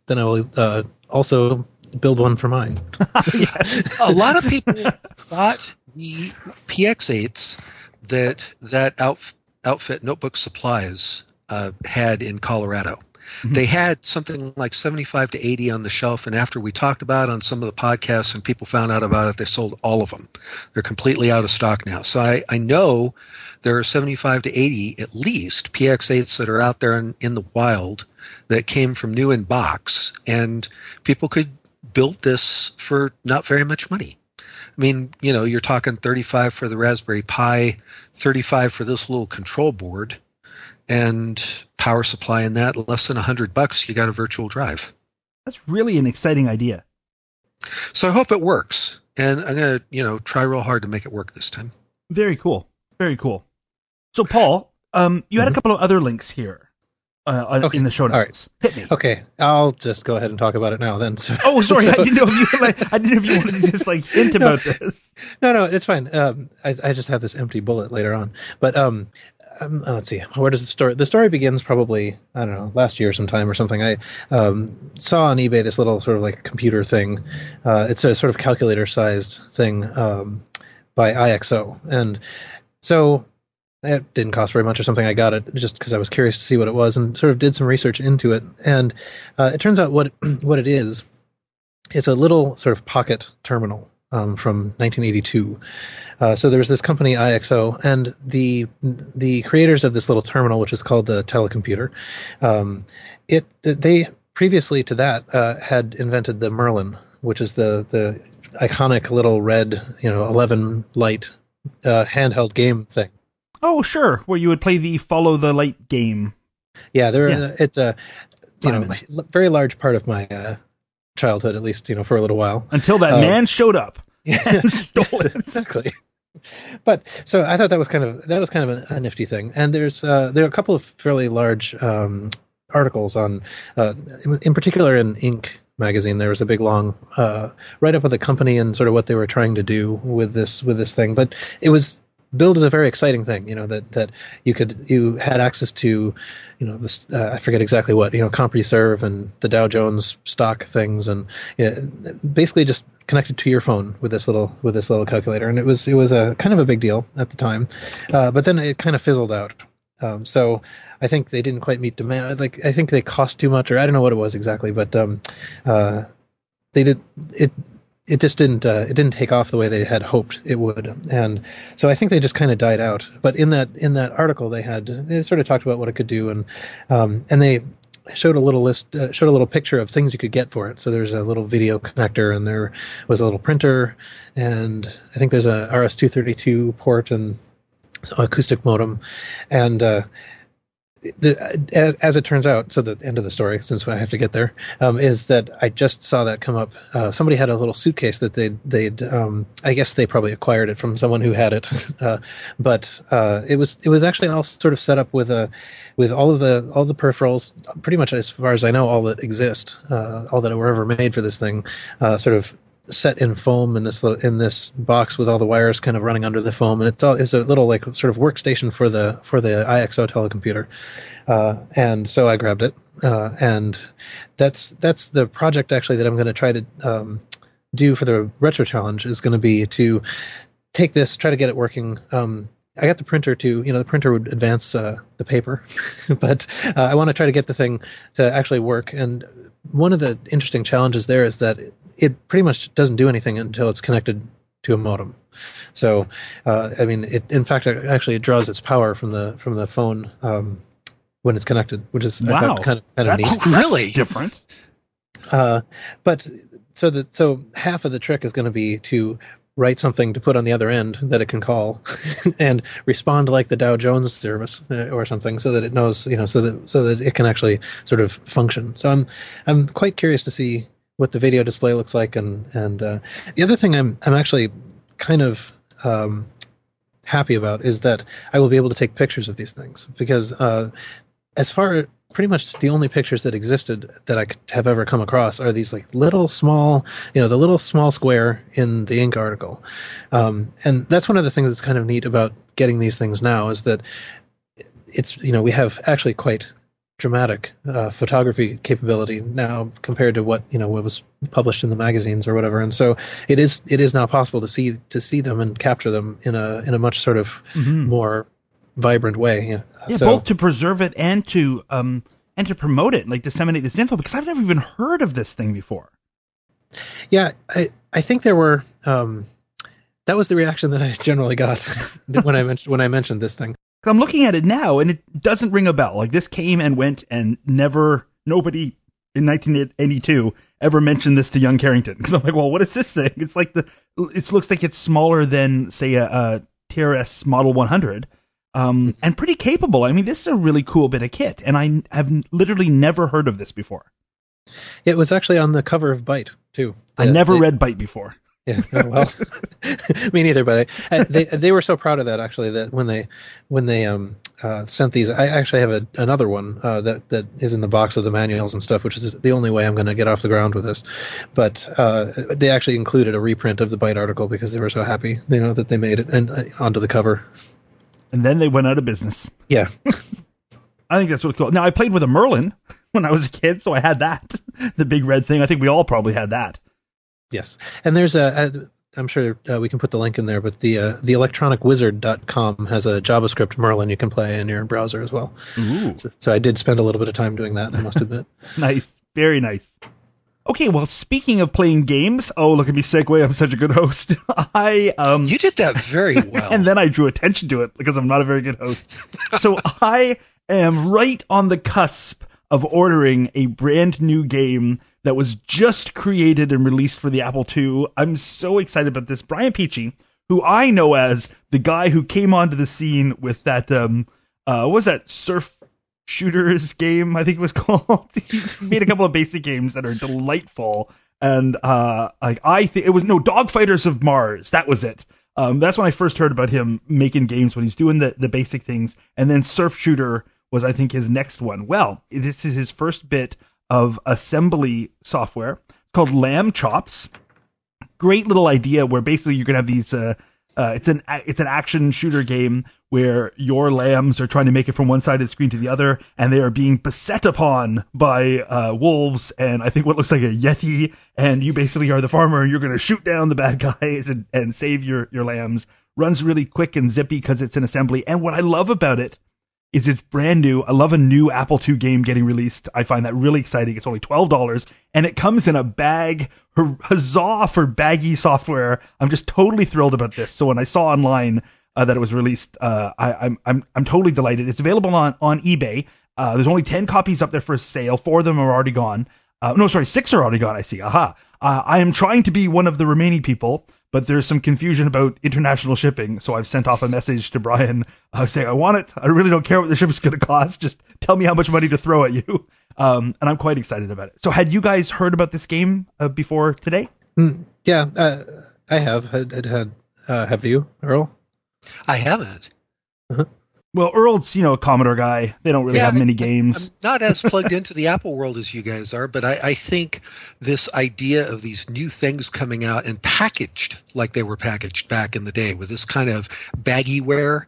[SPEAKER 4] also build one for mine.
[SPEAKER 3] A lot of people thought the PX8s that outfit Notebook Supplies had in Colorado.
[SPEAKER 1] Mhm.
[SPEAKER 3] They had something like 75 to 80 on the shelf, and after we talked about it on some of the podcasts and people found out about it, they sold all of them. They're completely out of stock now. So I know there are 75 to 80 at least PX8s that are out there in the wild that came from new in box, and people could build this for not very much money. I mean, you're talking 35 for the Raspberry Pi, 35 for this little control board, and power supply in that, less than $100, you got a virtual drive.
[SPEAKER 1] That's really an exciting idea.
[SPEAKER 3] So I hope it works, and I'm gonna, try real hard to make it work this time.
[SPEAKER 1] Very cool. Very cool. So, Paul, you had a couple of other links here
[SPEAKER 4] Okay.
[SPEAKER 1] in the show notes.
[SPEAKER 4] All right.
[SPEAKER 1] Hit me.
[SPEAKER 4] Okay, I'll just go ahead and talk about it now then. So,
[SPEAKER 1] Oh, sorry.
[SPEAKER 4] so-
[SPEAKER 1] I didn't know if you wanted to just hint about this.
[SPEAKER 4] No, it's fine. I just have this empty bullet later on. But let's see, where does the story begins probably, I don't know, last year sometime or something. I saw on eBay this little sort of like computer thing. It's a sort of calculator sized thing by IXO, and so it didn't cost very much or something. I got it just because I was curious to see what it was, and sort of did some research into it. And it turns out what it is. It's a little sort of pocket terminal from 1982. So there was this company IXO, and the creators of this little terminal, which is called the telecomputer, they previously to that had invented the Merlin, which is the iconic little red 11 light handheld game thing.
[SPEAKER 1] Oh, sure, where you would play the follow the light game.
[SPEAKER 4] Yeah, it's a very large part of my childhood, at least for a little while,
[SPEAKER 1] until that man showed up and stole it.
[SPEAKER 4] Exactly. But so I thought that was kind of a nifty thing. And there are a couple of fairly large articles on, in particular in Inc. magazine. There was a big long write up of the company and sort of what they were trying to do with this thing. But it was billed as a very exciting thing, that you had access to, this I forget exactly what, CompuServe and the Dow Jones stock things, and basically just connected to your phone with this little calculator, and it was a kind of a big deal at the time, but then it kind of fizzled out. So I think they didn't quite meet demand. Like I think they cost too much, or I don't know what it was exactly, but they did it. It just didn't take off the way they had hoped it would, and so I think they just kind of died out. But in that article, they sort of talked about what it could do, and they showed a little picture of things you could get for it. So there's a little video connector, and there was a little printer, and I think there's a RS-232 port and acoustic modem, and as it turns out, so the end of the story, since I have to get there, is that I just saw that come up. Somebody had a little suitcase that they'd I guess they probably acquired it from someone who had it, but it was actually all sort of set up with all the peripherals, pretty much as far as I know, all that exist, all that were ever made for this thing, sort of set in foam in this box with all the wires kind of running under the foam, and it's a little like sort of workstation for the IXO telecomputer, and so I grabbed it, and that's the project actually that I'm going to try to do for the retro challenge, is going to be to take this, try to get it working. I got the printer the printer would advance the paper, but I want to try to get the thing to actually work. And one of the interesting challenges there is that it pretty much doesn't do anything until it's connected to a modem. So, I mean, in fact, it draws its power from the phone when it's connected, which is I found kind of neat.
[SPEAKER 3] Really
[SPEAKER 1] different.
[SPEAKER 4] But so half of the trick is going to be to write something to put on the other end that it can call and respond like the Dow Jones service or something, so that it knows, so that it can actually sort of function. So I'm quite curious to see what the video display looks like, and the other thing I'm actually kind of happy about is that I will be able to take pictures of these things, because pretty much the only pictures that existed that I have ever come across are these like little small, the little small square in the Inc. article. And that's one of the things that's kind of neat about getting these things now, is that it's, we have actually quite dramatic photography capability now compared to what was published in the magazines or whatever. And so it is now possible to see them and capture them in a much sort of more vibrant way.
[SPEAKER 1] Yeah, so, both to preserve it and to promote it, like disseminate this info, because I've never even heard of this thing before.
[SPEAKER 4] Yeah, I think there were that was the reaction that I generally got when I mentioned this thing.
[SPEAKER 1] I'm looking at it now, and it doesn't ring a bell. Like, this came and went, and nobody in 1982 ever mentioned this to young Carrington. Because I'm like, well, what is this thing? It's like it looks like it's smaller than, say, a TRS Model 100. And pretty capable. I mean, this is a really cool bit of kit, and I have literally never heard of this before.
[SPEAKER 4] It was actually on the cover of Byte, too.
[SPEAKER 1] I never read Byte before.
[SPEAKER 4] Yeah, well, me neither. But they were so proud of that, actually, that when they sent these, I actually have another one that is in the box with the manuals and stuff, which is the only way I'm going to get off the ground with this. But they actually included a reprint of the Byte article because they were so happy, that they made it and onto the cover.
[SPEAKER 1] And then they went out of business.
[SPEAKER 4] Yeah.
[SPEAKER 1] I think that's really cool. Now, I played with a Merlin when I was a kid, so I had that. The big red thing. I think we all probably had that.
[SPEAKER 4] Yes. And there's I'm sure we can put the link in there, but the electronicwizard.com has a JavaScript Merlin you can play in your browser as well.
[SPEAKER 1] Ooh.
[SPEAKER 4] So I did spend a little bit of time doing that, I must admit.
[SPEAKER 1] Nice. Very nice. Okay, well, speaking of playing games, oh, look at me segue. I'm such a good host.
[SPEAKER 3] You did that very well.
[SPEAKER 1] And then I drew attention to it because I'm not a very good host. So I am right on the cusp of ordering a brand new game that was just created and released for the Apple II. I'm so excited about this. Brian Peachy, who I know as the guy who came onto the scene with that, what was that, Surf Shooters game, I think it was called. He made a couple of basic games that are delightful. And I think it was, Dogfighters of Mars. That was it. That's when I first heard about him making games, when he's doing the basic things. And then Surf Shooter was, I think, his next one. Well, this is his first bit of assembly software. It's called Lamb Chops. Great little idea where basically you're going to have these, it's an action shooter game where your lambs are trying to make it from one side of the screen to the other, and they are being beset upon by wolves and I think what looks like a yeti, and you basically are the farmer, and you're going to shoot down the bad guys and save your lambs. Runs really quick and zippy because it's an assembly, and what I love about it is it's brand new. I love a new Apple II game getting released. I find that really exciting. It's only $12, and it comes in a bag. Huzzah for baggy software. I'm just totally thrilled about this. So when I saw online that it was released, I'm totally delighted. It's available on eBay. There's only 10 copies up there for sale. 4 of them are already gone. 6 are already gone, I see. Aha. I am trying to be one of the remaining people, but there's some confusion about international shipping, so I've sent off a message to Brian saying, I want it. I really don't care what the ship is going to cost. Just tell me how much money to throw at you. And I'm quite excited about it. So had you guys heard about this game before today?
[SPEAKER 4] Yeah, I have. Have you, Earl?
[SPEAKER 3] I haven't.
[SPEAKER 4] Uh-huh.
[SPEAKER 1] Well, Earl's, a Commodore guy. They don't really have many games.
[SPEAKER 3] I'm not as plugged into the Apple world as you guys are, but I think this idea of these new things coming out and packaged like they were packaged back in the day with this kind of baggy wear,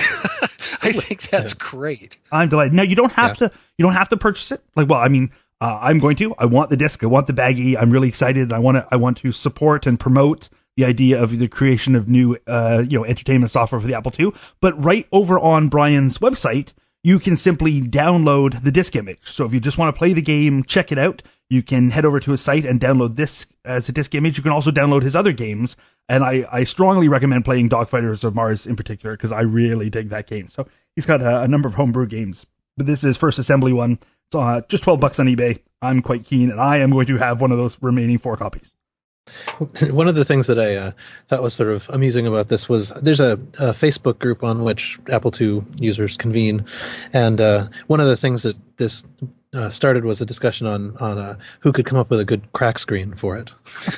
[SPEAKER 3] I think that's great.
[SPEAKER 1] I'm delighted. Now, you don't have to purchase it. I'm going to. I want the disc. I want the baggy. I'm really excited. I want to support and promote the idea of the creation of new, entertainment software for the Apple II. But right over on Brian's website, you can simply download the disc image. So if you just want to play the game, check it out, you can head over to his site and download this as a disc image. You can also download his other games, and I strongly recommend playing Dogfighters of Mars in particular, because I really dig that game. So he's got a number of homebrew games, but this is his first assembly one. It's just $12 on eBay. I'm quite keen, and I am going to have one of those remaining 4 copies.
[SPEAKER 4] One of the things that I thought was sort of amusing about this was there's a Facebook group on which Apple II users convene, and one of the things that this started was a discussion on who could come up with a good crack screen for it.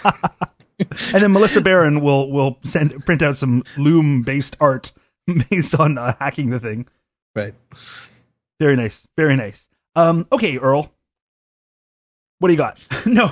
[SPEAKER 1] And then Melissa Barron will print out some Loom-based art based on hacking the thing.
[SPEAKER 4] Right.
[SPEAKER 1] Very nice. Very nice. Okay, Earl. What do you got? No.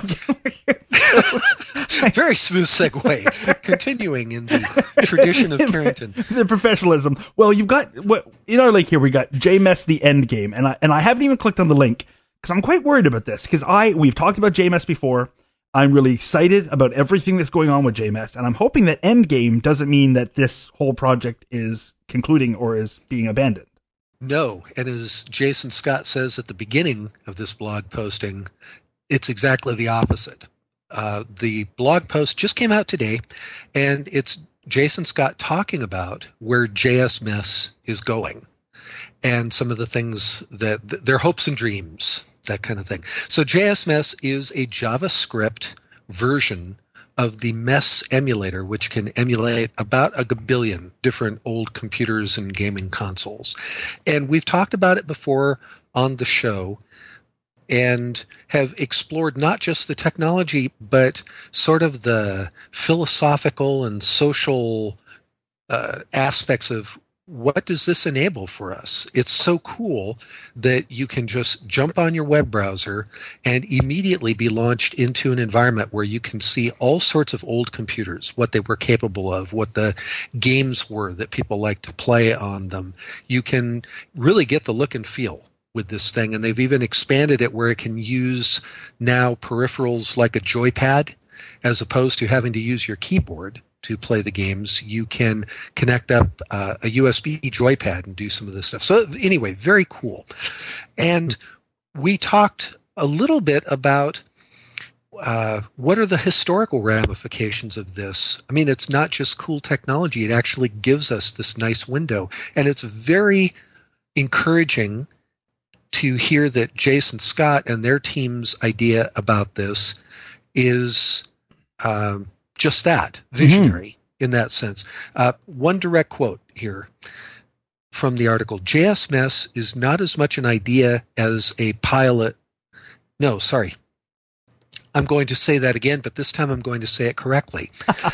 [SPEAKER 3] Very smooth segue. Continuing in the tradition of Carrington.
[SPEAKER 1] The professionalism. Well, you've got in our link here. We got JMS the End Game, and I haven't even clicked on the link because I'm quite worried about this because we've talked about JMS before. I'm really excited about everything that's going on with JMS, and I'm hoping that End Game doesn't mean that this whole project is concluding or is being abandoned.
[SPEAKER 3] No, and as Jason Scott says at the beginning of this blog posting, it's exactly the opposite. The blog post just came out today, and it's Jason Scott talking about where JSMS is going and some of the things that their hopes and dreams, that kind of thing. So JSMS is a JavaScript version of the MES emulator, which can emulate about a gabillion different old computers and gaming consoles. And we've talked about it before on the show and have explored not just the technology, but sort of the philosophical and social aspects of what does this enable for us? It's so cool that you can just jump on your web browser and immediately be launched into an environment where you can see all sorts of old computers, what they were capable of, what the games were that people like to play on them. You can really get the look and feel with this thing, and they've even expanded it where it can use now peripherals like a joypad as opposed to having to use your keyboard to play the games. You can connect up a USB joypad and do some of this stuff. So anyway, very cool. And we talked a little bit about what are the historical ramifications of this. I mean, it's not just cool technology. It actually gives us this nice window. And it's very encouraging to hear that Jason Scott and their team's idea about this is just that, visionary in that sense. One direct quote here from the article: JSMS is not as much an idea as a pilot. No, sorry. I'm going to say that again, but this time I'm going to say it correctly.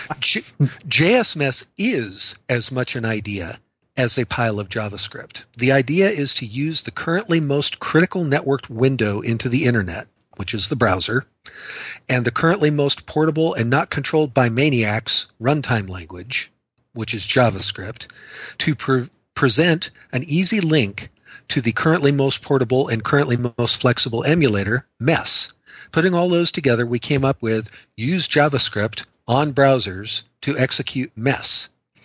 [SPEAKER 3] JSMS is as much an idea as a pile of JavaScript. The idea is to use the currently most critical networked window into the internet, which is the browser, and the currently most portable and not controlled by maniacs runtime language, which is JavaScript, to present an easy link to the currently most portable and currently most flexible emulator, MESS. Putting all those together, we came up with use JavaScript on browsers to execute MESS.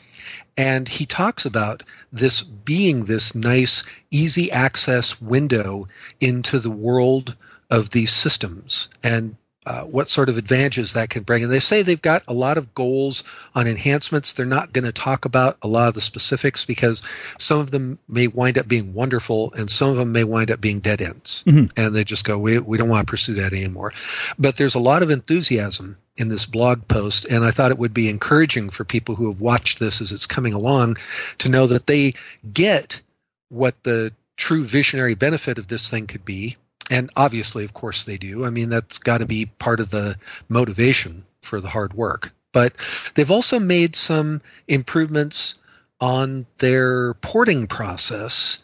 [SPEAKER 3] And he talks about this being this nice, easy access window into the world of these systems and what sort of advantages that can bring. And they say they've got a lot of goals on enhancements. They're not going to talk about a lot of the specifics because some of them may wind up being wonderful and some of them may wind up being dead ends. And they just go, we don't want to pursue that anymore. But there's a lot of enthusiasm in this blog post, and I thought it would be encouraging for people who have watched this as it's coming along to know that they get what the true visionary benefit of this thing could be. And obviously, of course, they do. I mean, that's got to be part of the motivation for the hard work. But they've also made some improvements on their porting process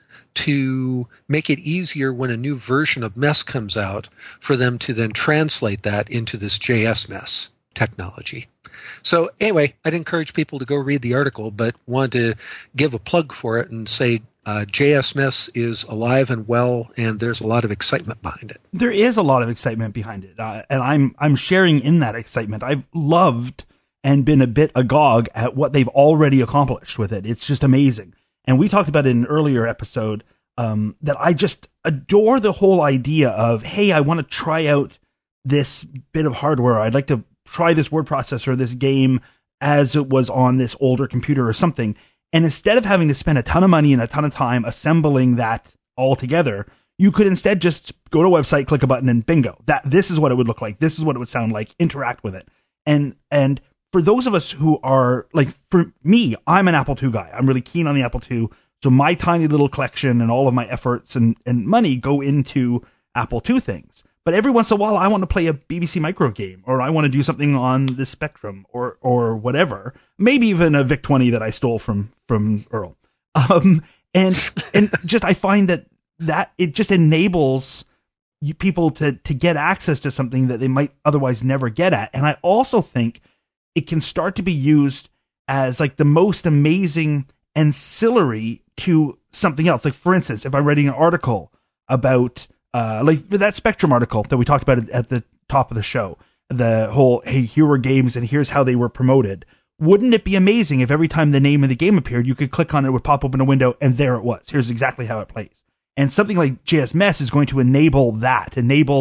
[SPEAKER 3] to make it easier when a new version of MESS comes out for them to then translate that into this JSMS technology. So anyway, I'd encourage people to go read the article, but wanted to give a plug for it and say JSMS is alive and well, and there's a lot of excitement behind it.
[SPEAKER 1] There is a lot of excitement behind it, and I'm sharing in that excitement. I've loved and been a bit agog at what they've already accomplished with it. It's just amazing. And we talked about it in an earlier episode that I just adore the whole idea of, hey, I want to try out this bit of hardware. I'd like to try this word processor, this game, as it was on this older computer or something. And instead of having to spend a ton of money and a ton of time assembling that all together, you could instead just go to a website, click a button, and bingo. This is what it would look like. This is what it would sound like. Interact with it. And for those of us who are, like, for me, I'm an Apple II guy. I'm really keen on the Apple II. So my tiny little collection and all of my efforts and money go into Apple II things. But every once in a while, I want to play a BBC Micro game, or I want to do something on the Spectrum, or whatever. Maybe even a VIC-20 that I stole from Earl. And just I find that it just enables people to get access to something that they might otherwise never get at. And I also think it can start to be used as like the most amazing ancillary to something else. Like, for instance, if I'm writing an article about like that Spectrum article that we talked about at the top of the show, the whole, hey, here were games and here's how they were promoted. Wouldn't it be amazing if every time the name of the game appeared, you could click on it, it would pop open a window, and there it was. Here's exactly how it plays. And something like JSMS is going to enable that.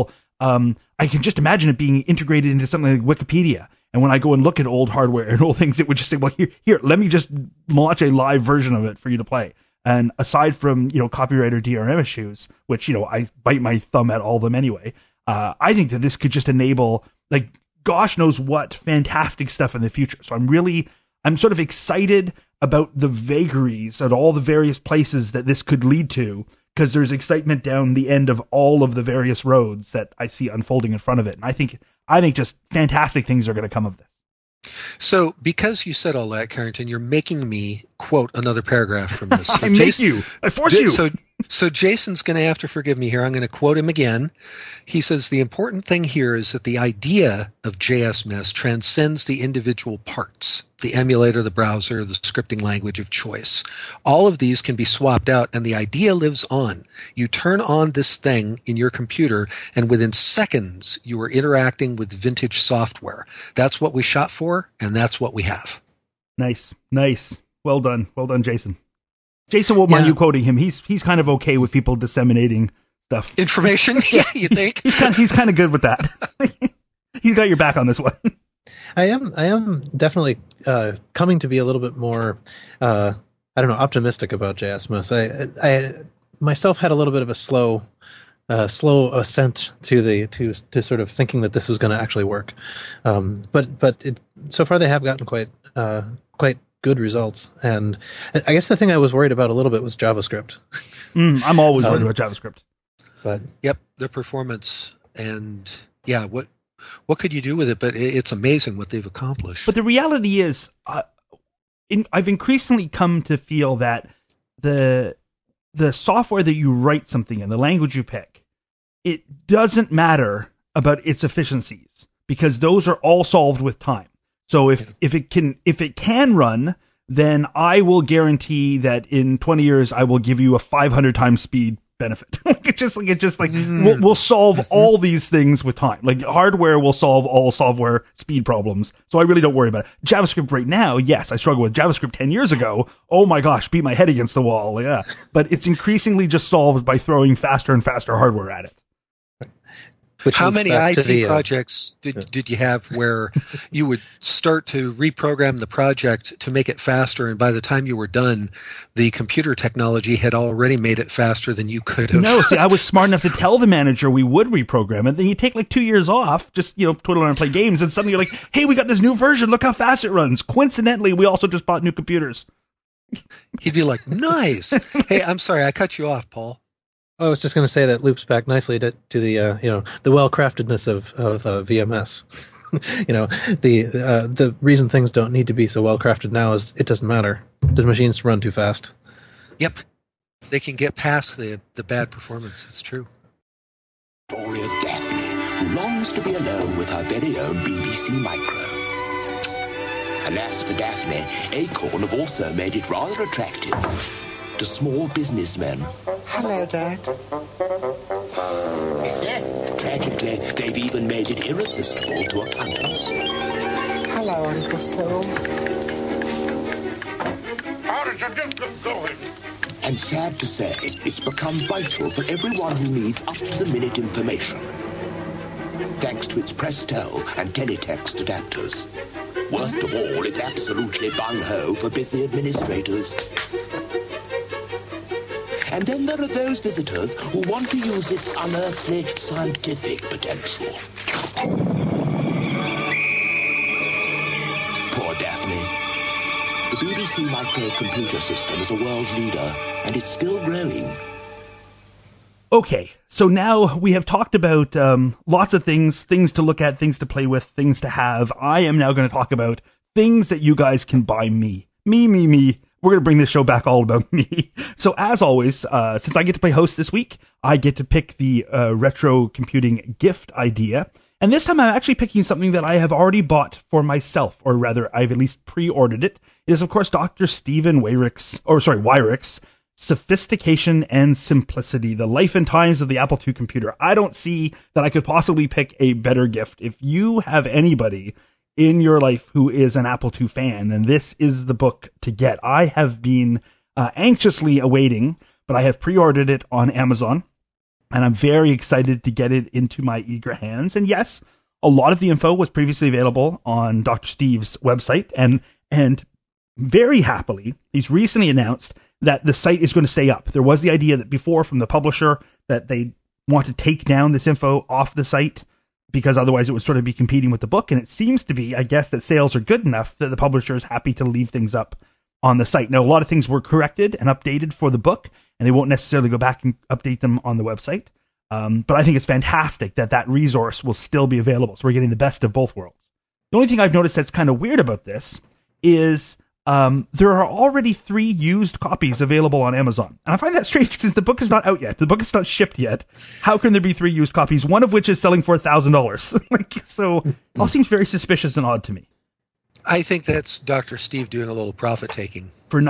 [SPEAKER 1] I can just imagine it being integrated into something like Wikipedia. And when I go and look at old hardware and old things, it would just say, well, here, let me just launch a live version of it for you to play. And aside from, copyright or DRM issues, which, I bite my thumb at all of them anyway, I think that this could just enable, like, gosh knows what fantastic stuff in the future. So I'm sort of excited about the vagaries at all the various places that this could lead to, because there's excitement down the end of all of the various roads that I see unfolding in front of it. And I think just fantastic things are going to come of this.
[SPEAKER 3] So, because you said all that, Carrington, you're making me quote another paragraph from this. So
[SPEAKER 1] I make you. I force you.
[SPEAKER 3] So Jason's going to have to forgive me here. I'm going to quote him again. He says, the important thing here is that the idea of JSMS transcends the individual parts, the emulator, the browser, the scripting language of choice. All of these can be swapped out, and the idea lives on. You turn on this thing in your computer, and within seconds, you are interacting with vintage software. That's what we shot for, and that's what we have.
[SPEAKER 1] Nice. Well done, Jason. Jason won't mind you quoting him. He's kind of okay with people disseminating stuff.
[SPEAKER 3] Information? Yeah, you think?
[SPEAKER 1] he's kind of good with that. He's got your back on this one.
[SPEAKER 4] I am definitely coming to be a little bit more, optimistic about JSMS. I myself had a little bit of a slow ascent to sort of thinking that this was going to actually work. But so far they have gotten quite good results. And I guess the thing I was worried about a little bit was JavaScript.
[SPEAKER 1] I'm always worried about JavaScript.
[SPEAKER 4] But
[SPEAKER 3] yep, the performance and what could you do with it? But it's amazing what they've accomplished.
[SPEAKER 1] But the reality is, I've increasingly come to feel that the software that you write something in, the language you pick, it doesn't matter about its efficiencies because those are all solved with time. So if it can run, then I will guarantee that in 20 years I will give you a 500 times speed benefit. We'll solve all these things with time. Like hardware will solve all software speed problems. So I really don't worry about it. JavaScript right now, yes, I struggle with JavaScript 10 years ago. Oh my gosh, beat my head against the wall. Yeah, but it's increasingly just solved by throwing faster and faster hardware at it.
[SPEAKER 3] How many IT projects did you have where you would start to reprogram the project to make it faster, and by the time you were done, the computer technology had already made it faster than you could have?
[SPEAKER 1] No, see, I was smart enough to tell the manager we would reprogram it. Then you take like 2 years off, just twiddle around and play games, and suddenly you're like, hey, we got this new version. Look how fast it runs. Coincidentally, we also just bought new computers.
[SPEAKER 3] He'd be like, nice. Hey, I'm sorry, I cut you off, Paul.
[SPEAKER 4] I was just going to say that loops back nicely to the the well-craftedness of VMS. The reason things don't need to be so well-crafted now is it doesn't matter. The machines run too fast.
[SPEAKER 3] Yep, they can get past the bad performance. It's true.
[SPEAKER 5] Story of Daphne, who longs to be alone with her very own BBC Micro. Alas for Daphne, Acorn have also made it rather attractive to small businessmen.
[SPEAKER 6] Hello, Dad.
[SPEAKER 5] Tragically, they've even made it irresistible to accountants.
[SPEAKER 6] Hello, Uncle Phil.
[SPEAKER 7] How does your business going?
[SPEAKER 5] And sad to say, it's become vital for everyone who needs up-to-the-minute information. Thanks to its Presto and teletext adapters. Worst of all, it's absolutely bung-ho for busy administrators. And then there are those visitors who want to use its unearthly scientific potential. Poor Daphne. The BBC microcomputer system is a world leader, and it's still growing.
[SPEAKER 1] Okay, so now we have talked about lots of things to look at, things to play with, things to have. I am now going to talk about things that you guys can buy me. Me. We're going to bring this show back all about me. So as always, since I get to play host this week, I get to pick the retro computing gift idea. And this time I'm actually picking something that I have already bought for myself, or rather I've at least pre-ordered it. It is, of course, Dr. Stephen Weyrich, Sophistication and Simplicity, the life and times of the Apple II computer. I don't see that I could possibly pick a better gift. If you have anybody in your life who is an Apple II fan, then this is the book to get. I have been anxiously awaiting, but I have pre-ordered it on Amazon, and I'm very excited to get it into my eager hands. And yes, a lot of the info was previously available on Dr. Steve's website, and very happily, he's recently announced that the site is going to stay up. There was the idea that before from the publisher that they want to take down this info off the site, because otherwise it would sort of be competing with the book. And it seems to be, I guess, that sales are good enough that the publisher is happy to leave things up on the site. Now, a lot of things were corrected and updated for the book, and they won't necessarily go back and update them on the website. But I think it's fantastic that resource will still be available. So we're getting the best of both worlds. The only thing I've noticed that's kind of weird about this is there are already 3 used copies available on Amazon. And I find that strange since the book is not out yet. The book is not shipped yet. How can there be 3 used copies, one of which is selling for $1,000? So it all seems very suspicious and odd to me.
[SPEAKER 3] I think that's Dr. Steve doing a little profit taking.
[SPEAKER 1] For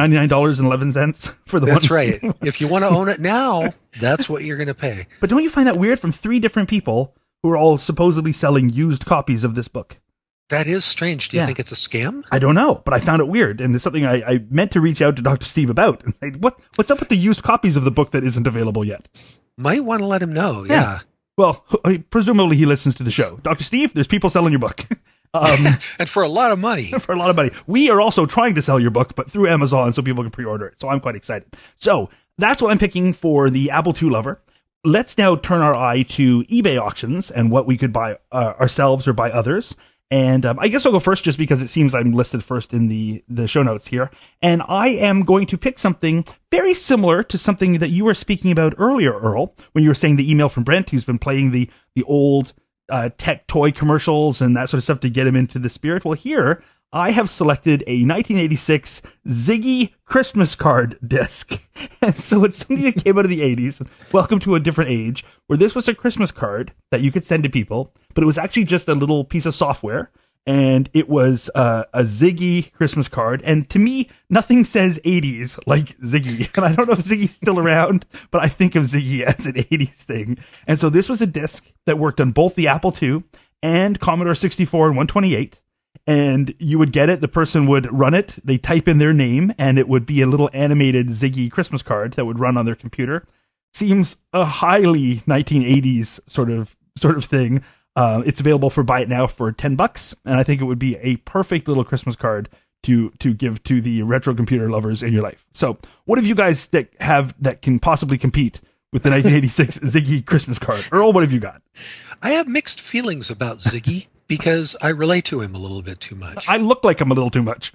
[SPEAKER 1] $999.11 for the one.
[SPEAKER 3] That's right. If you want to own it now, that's what you're going to pay.
[SPEAKER 1] But don't you find that weird from 3 different people who are all supposedly selling used copies of this book?
[SPEAKER 3] That is strange. Do you think it's a scam?
[SPEAKER 1] I don't know, but I found it weird, and it's something I meant to reach out to Dr. Steve about. And say, what's up with the used copies of the book that isn't available yet?
[SPEAKER 3] Might want to let him know, yeah.
[SPEAKER 1] Well, presumably he listens to the show. Dr. Steve, there's people selling your book.
[SPEAKER 3] And for a lot of money.
[SPEAKER 1] For a lot of money. We are also trying to sell your book, but through Amazon so people can pre-order it. So I'm quite excited. So that's what I'm picking for the Apple II Lover. Let's now turn our eye to eBay auctions and what we could buy ourselves or buy others. And I guess I'll go first just because it seems I'm listed first in the show notes here. And I am going to pick something very similar to something that you were speaking about earlier, Earl, when you were saying the email from Brent, who's been playing the old tech toy commercials and that sort of stuff to get him into the spirit. Well, here I have selected a 1986 Ziggy Christmas card disc. And so it's something that came out of the 80s. Welcome to a different age, where this was a Christmas card that you could send to people, but it was actually just a little piece of software. And it was a Ziggy Christmas card. And to me, nothing says 80s like Ziggy. And I don't know if Ziggy's still around, but I think of Ziggy as an 80s thing. And so this was a disc that worked on both the Apple II and Commodore 64 and 128. And you would get it, the person would run it, they type in their name, and it would be a little animated Ziggy Christmas card that would run on their computer. Seems a highly 1980s sort of thing. It's available for buy it now for $10, and I think it would be a perfect little Christmas card to give to the retro computer lovers in your life. So, what have you guys that can possibly compete with the 1986 Ziggy Christmas card? Earl, what have you got?
[SPEAKER 3] I have mixed feelings about Ziggy because I relate to him a little bit too much.
[SPEAKER 1] I look like him a little too much.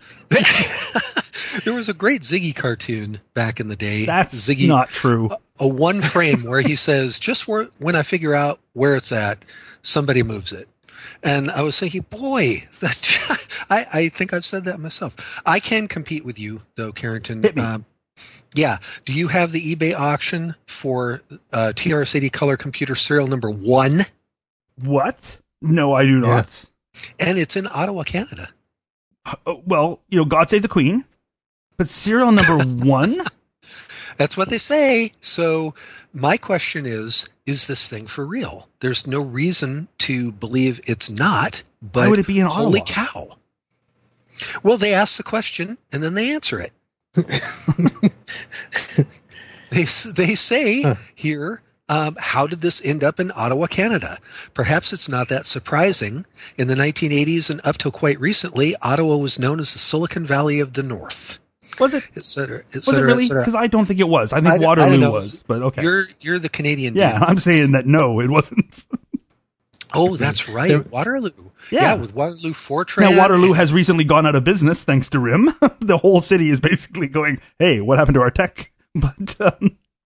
[SPEAKER 3] There was a great Ziggy cartoon back in the day.
[SPEAKER 1] That's
[SPEAKER 3] Ziggy,
[SPEAKER 1] not true.
[SPEAKER 3] A one frame where he says, just when I figure out where it's at, somebody moves it. And I was thinking, boy, I think I've said that myself. I can compete with you, though, Carrington.
[SPEAKER 1] Hit me.
[SPEAKER 3] Yeah. Do you have the eBay auction for TRS-80 color computer serial number 1?
[SPEAKER 1] What? No, I do not.
[SPEAKER 3] And it's in Ottawa, Canada.
[SPEAKER 1] Well, God Save the Queen. But serial number 1?
[SPEAKER 3] That's what they say. So my question is this thing for real? There's no reason to believe it's not, but
[SPEAKER 1] why would it be in
[SPEAKER 3] holy
[SPEAKER 1] Ottawa?
[SPEAKER 3] cow. Well, they ask the question and then they answer it. They say here, how did this end up in Ottawa, Canada? Perhaps it's not that surprising. In the 1980s and up till quite recently, Ottawa was known as the Silicon Valley of the North.
[SPEAKER 1] Was it?
[SPEAKER 3] Et cetera,
[SPEAKER 1] was it really? Because I don't think it was. I think Waterloo was, but okay.
[SPEAKER 3] You're the Canadian.
[SPEAKER 1] Yeah,
[SPEAKER 3] dude.
[SPEAKER 1] I'm saying that no, it wasn't.
[SPEAKER 3] Oh, that's right. Waterloo.
[SPEAKER 1] Yeah,
[SPEAKER 3] with Waterloo Fortran.
[SPEAKER 1] Now, Waterloo has recently gone out of business thanks to RIM. The whole city is basically going, hey, what happened to our tech? But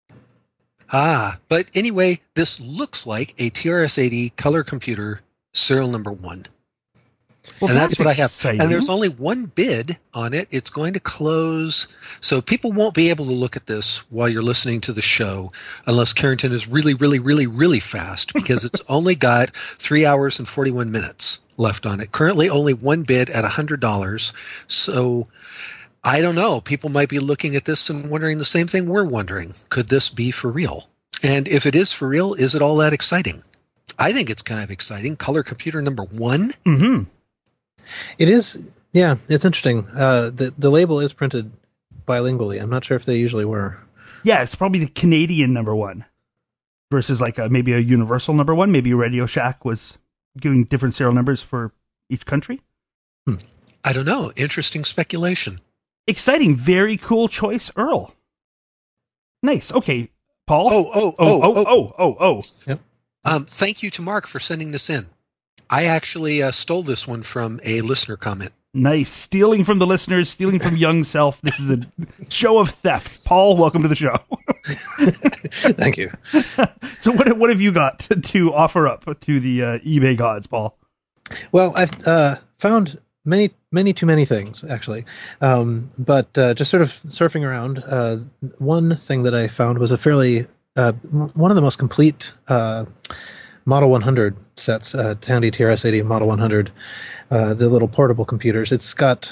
[SPEAKER 3] but anyway, this looks like a TRS-80 color computer serial number 1.
[SPEAKER 1] Well,
[SPEAKER 3] and that's what
[SPEAKER 1] exciting.
[SPEAKER 3] I have. And there's only one bid on it. It's going to close. So people won't be able to look at this while you're listening to the show unless Carrington is really, really, really, really fast because it's only got 3 hours and 41 minutes left on it. Currently only one bid at $100. So I don't know. People might be looking at this and wondering the same thing we're wondering. Could this be for real? And if it is for real, is it all that exciting? I think it's kind of exciting. Color computer number 1.
[SPEAKER 1] Mm-hmm.
[SPEAKER 4] It is, yeah, it's interesting. The label is printed bilingually. I'm not sure if they usually were.
[SPEAKER 1] Yeah, it's probably the Canadian number 1 versus like maybe a universal number 1. Maybe Radio Shack was giving different serial numbers for each country.
[SPEAKER 3] I don't know. Interesting speculation.
[SPEAKER 1] Exciting. Very cool choice, Earl. Nice. Okay, Paul.
[SPEAKER 3] Oh.
[SPEAKER 4] Yep.
[SPEAKER 3] Thank you to Mark for sending this in. I actually stole this one from a listener comment.
[SPEAKER 1] Nice. Stealing from the listeners, stealing from young self. This is a show of theft. Paul, welcome to the show.
[SPEAKER 4] Thank you.
[SPEAKER 1] So what have you got to offer up to the eBay gods, Paul?
[SPEAKER 4] Well, I've found many too many things actually, but just sort of surfing around. One thing that I found was a fairly one of the most complete Model 100 sets, Tandy TRS-80 Model 100, the little portable computers. It's got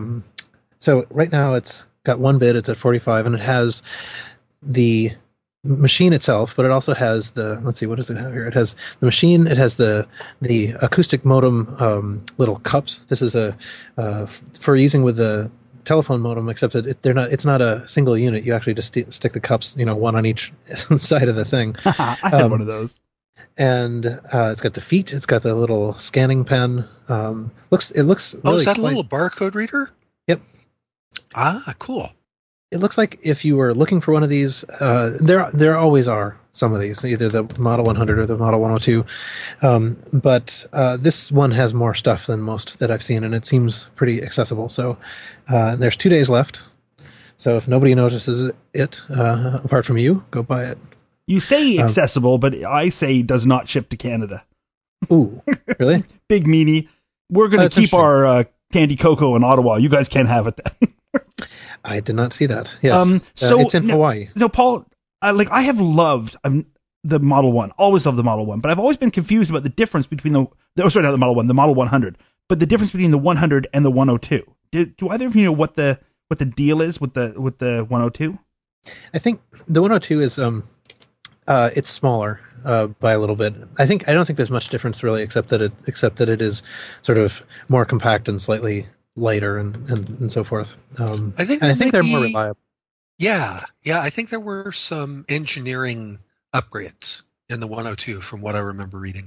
[SPEAKER 4] so right now it's got one bit. It's at 45, and it has the machine itself, but it also has the, let's see, what does it have here? It has the machine, it has the acoustic modem little cups. This is for using with the telephone modem, except that it's not a single unit. You actually just stick the cups, one on each side of the thing.
[SPEAKER 1] I had one of those.
[SPEAKER 4] And it's got the feet, it's got the little scanning pen. It looks really
[SPEAKER 3] is that a little barcode reader?
[SPEAKER 4] Yep.
[SPEAKER 3] Ah, cool.
[SPEAKER 4] It looks like if you were looking for one of these, there always are some of these, either the Model 100 or the Model 102. But this one has more stuff than most that I've seen, and it seems pretty accessible. So there's 2 days left. So if nobody notices it, apart from you, go buy it.
[SPEAKER 1] You say accessible, but I say does not ship to Canada.
[SPEAKER 4] Ooh, really?
[SPEAKER 1] Big meanie. We're going to keep our Candy Cocoa in Ottawa. You guys can't have it then.
[SPEAKER 4] I did not see that. Yes, so it's in Hawaii.
[SPEAKER 1] No, Paul. I have loved the Model 1. Always loved the Model 1, but I've always been confused about the difference between not the Model 1, the Model 100, but the difference between the 100 and the 102. Do either of you know what the deal is with the 102?
[SPEAKER 4] I think the 102 is it's smaller by a little bit. I don't think there's much difference really, except that it is sort of more compact and slightly lighter and so forth. I think they're more reliable.
[SPEAKER 3] Yeah. I think there were some engineering upgrades in the 102 from what I remember reading.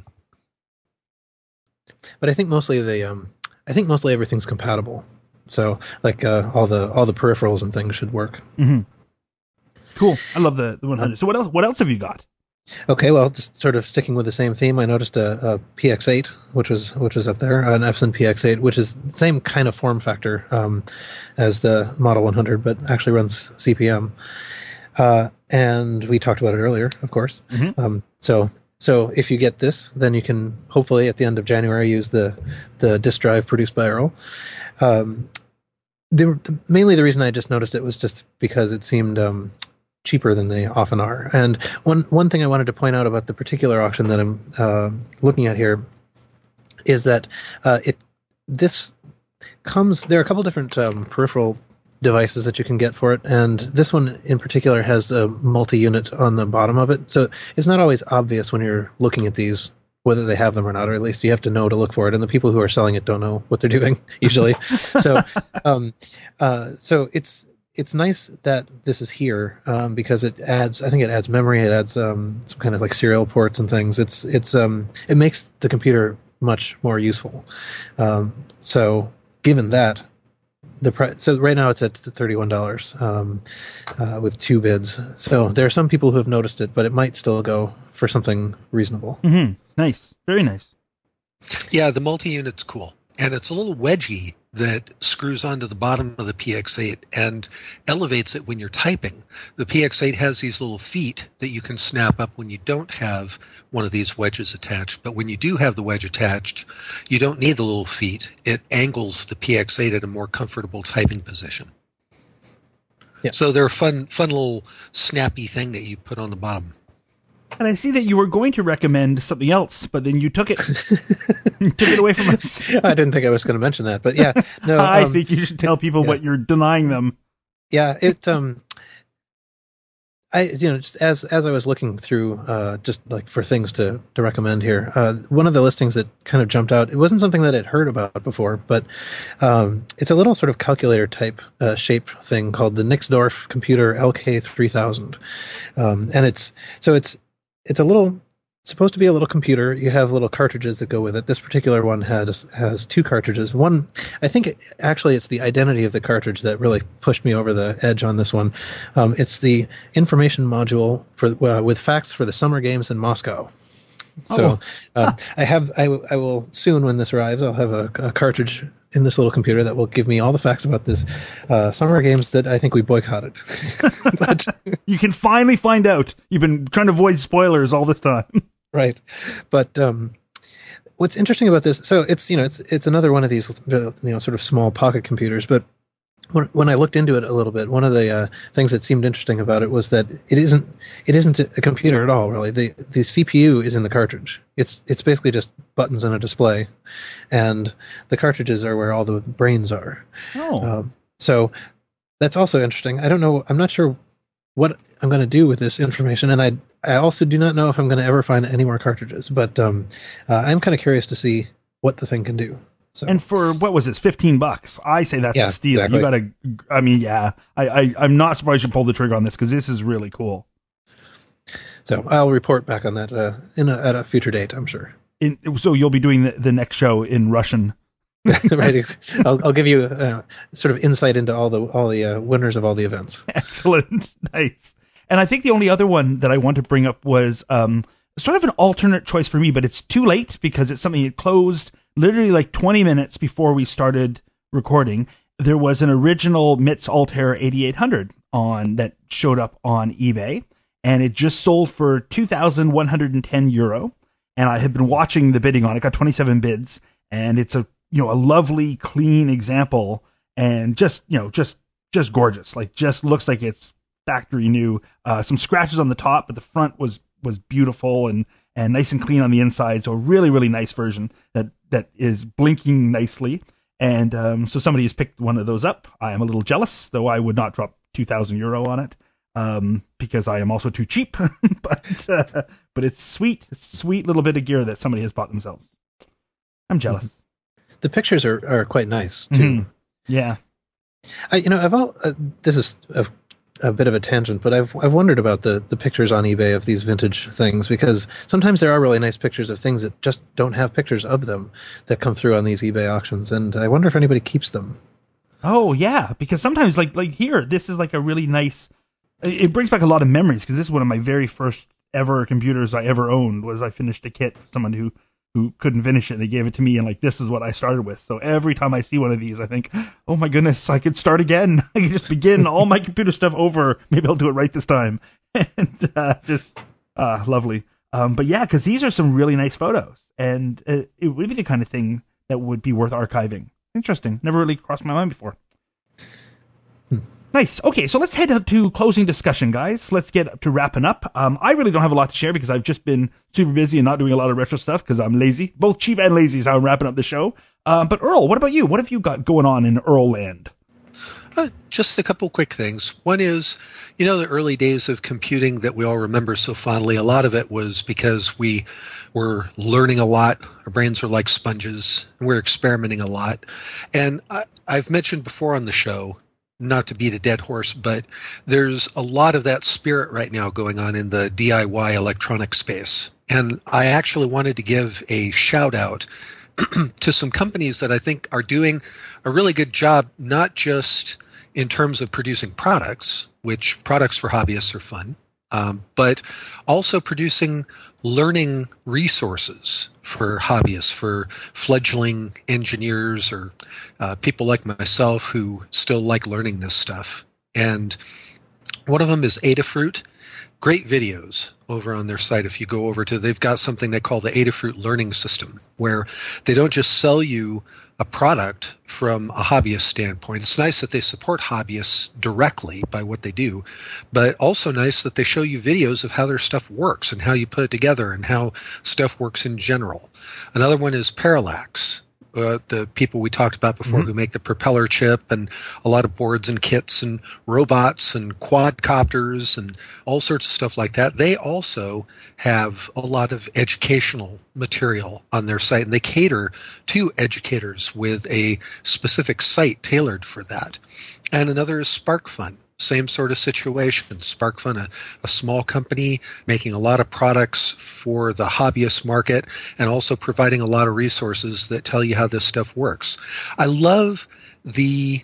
[SPEAKER 4] But I think mostly everything's compatible. So like all the peripherals and things should work.
[SPEAKER 1] Mm-hmm. Cool. I love the 100. So what else have you got?
[SPEAKER 4] Okay, well, just sort of sticking with the same theme, I noticed a PX8, which was up there, an Epson PX8, which is the same kind of form factor as the Model 100, but actually runs CP/M. And we talked about it earlier, of course.
[SPEAKER 1] Mm-hmm.
[SPEAKER 4] So if you get this, then you can hopefully at the end of January use the disk drive produced by Earl. Mainly the reason I just noticed it was just because it seemed cheaper than they often are. And one thing I wanted to point out about the particular auction that I'm looking at here is that there are a couple different peripheral devices that you can get for it, and this one in particular has a multi-unit on the bottom of it, so it's not always obvious when you're looking at these whether they have them or not, or at least you have to know to look for it, and the people who are selling it don't know what they're doing usually. So it's nice that this is here because it adds memory, it adds some kind of like serial ports and things. It makes the computer much more useful. So given that, so right now it's at $31 with 2 bids. So there are some people who have noticed it, but it might still go for something reasonable.
[SPEAKER 1] Mm-hmm. Nice, very nice.
[SPEAKER 3] Yeah, the multi-unit's cool, and it's a little wedgie that screws onto the bottom of the PX8 and elevates it when you're typing. The PX8 has these little feet that you can snap up when you don't have one of these wedges attached. But when you do have the wedge attached, you don't need the little feet. It angles the PX8 at a more comfortable typing position.
[SPEAKER 4] Yeah.
[SPEAKER 3] So they're a fun little snappy thing that you put on the bottom.
[SPEAKER 1] And I see that you were going to recommend something else, but then you took it. You took it away from us.
[SPEAKER 4] I didn't think I was going to mention that, but yeah. No,
[SPEAKER 1] I think you should tell people what you're denying them.
[SPEAKER 4] Yeah, just as I was looking through, just like for things to recommend here, one of the listings that kind of jumped out, it wasn't something that I'd heard about before, but it's a little sort of calculator type shape thing called the Nixdorf Computer LK3000, and it's a little, supposed to be a little computer. You have little cartridges that go with it. This particular one has 2 cartridges. One, I think actually it's the identity of the cartridge that really pushed me over the edge on this one. It's the information module with facts for the Summer Games in Moscow. So I will soon, when this arrives, I'll have a cartridge in this little computer that will give me all the facts about this Summer Games that I think we boycotted. But
[SPEAKER 1] you can finally find out. You've been trying to avoid spoilers all this time.
[SPEAKER 4] Right. But what's interesting about this, so it's another one of these sort of small pocket computers, but when I looked into it a little bit, one of the things that seemed interesting about it was that it isn't a computer at all, really. The CPU is in the cartridge. It's basically just buttons and a display, and the cartridges are where all the brains are.
[SPEAKER 1] Oh.
[SPEAKER 4] So that's also interesting. I don't know. I'm not sure what I'm going to do with this information, and I also do not know if I'm going to ever find any more cartridges. But I'm kind of curious to see what the thing can do. So.
[SPEAKER 1] And for, what was it, $15? I say that's a steal.
[SPEAKER 4] Exactly.
[SPEAKER 1] You gotta, I mean, yeah. I'm not surprised you pulled the trigger on this because this is really cool.
[SPEAKER 4] So I'll report back on that at a future date, I'm sure.
[SPEAKER 1] So you'll be doing the next show in Russian.
[SPEAKER 4] Right. I'll give you sort of insight into all the winners of all the events.
[SPEAKER 1] Excellent. Nice. And I think the only other one that I want to bring up was sort of an alternate choice for me, but it's too late because it's something that closed literally like 20 minutes before we started recording. There was an original MITS Altair 8800 that showed up on eBay, and it just sold for €2,110. And I have been watching the bidding on it. Got 27 bids, and it's a lovely, clean example, and just gorgeous. Like, just looks like it's factory new. Some scratches on the top, but the front was beautiful and nice and clean on the inside. So a really, really nice version that is blinking nicely. And so somebody has picked one of those up. I am a little jealous, though I would not drop €2,000 on it because I am also too cheap. but it's sweet little bit of gear that somebody has bought themselves. I'm jealous.
[SPEAKER 4] The pictures are quite nice too.
[SPEAKER 1] Mm-hmm. Yeah.
[SPEAKER 4] This is a bit of a tangent, but I've wondered about the pictures on eBay of these vintage things, because sometimes there are really nice pictures of things that just don't have pictures of them that come through on these eBay auctions, and I wonder if anybody keeps them.
[SPEAKER 1] Oh yeah, because sometimes like here, this is like a really nice. It brings back a lot of memories because this is one of my very first ever computers I ever owned. Was I finished a kit for someone who couldn't finish it, and they gave it to me, and like, this is what I started with. So every time I see one of these, I think, oh my goodness, I could start again. I could just begin all my computer stuff over. Maybe I'll do it right this time. And lovely. But yeah, because these are some really nice photos, and it would be the kind of thing that would be worth archiving. Interesting. Never really crossed my mind before. Nice. Okay, so let's head to closing discussion, guys. Let's get up to wrapping up. I really don't have a lot to share because I've just been super busy and not doing a lot of retro stuff because I'm lazy. Both cheap and lazy is how I'm wrapping up the show. But Earl, what about you? What have you got going on in Earl land?
[SPEAKER 3] Just a couple quick things. One is, the early days of computing that we all remember so fondly, a lot of it was because we were learning a lot. Our brains are like sponges. And we're experimenting a lot. And I've mentioned before on the show, not to beat a dead horse, but there's a lot of that spirit right now going on in the DIY electronic space. And I actually wanted to give a shout out to some companies that I think are doing a really good job, not just in terms of producing products, which products for hobbyists are fun, but also producing learning resources for hobbyists, for fledgling engineers or people like myself who still like learning this stuff. And one of them is Adafruit. Great videos over on their site. If you go over to, they've got something they call the Adafruit Learning System, where they don't just sell you a product from a hobbyist standpoint. It's nice that they support hobbyists directly by what they do, but also nice that they show you videos of how their stuff works and how you put it together and how stuff works in general. Another one is Parallax. The people we talked about before who make the propeller chip and a lot of boards and kits and robots and quadcopters and all sorts of stuff like that. They also have a lot of educational material on their site, and they cater to educators with a specific site tailored for that. And another is SparkFun. Same sort of situation. SparkFun, a small company making a lot of products for the hobbyist market and also providing a lot of resources that tell you how this stuff works. I love the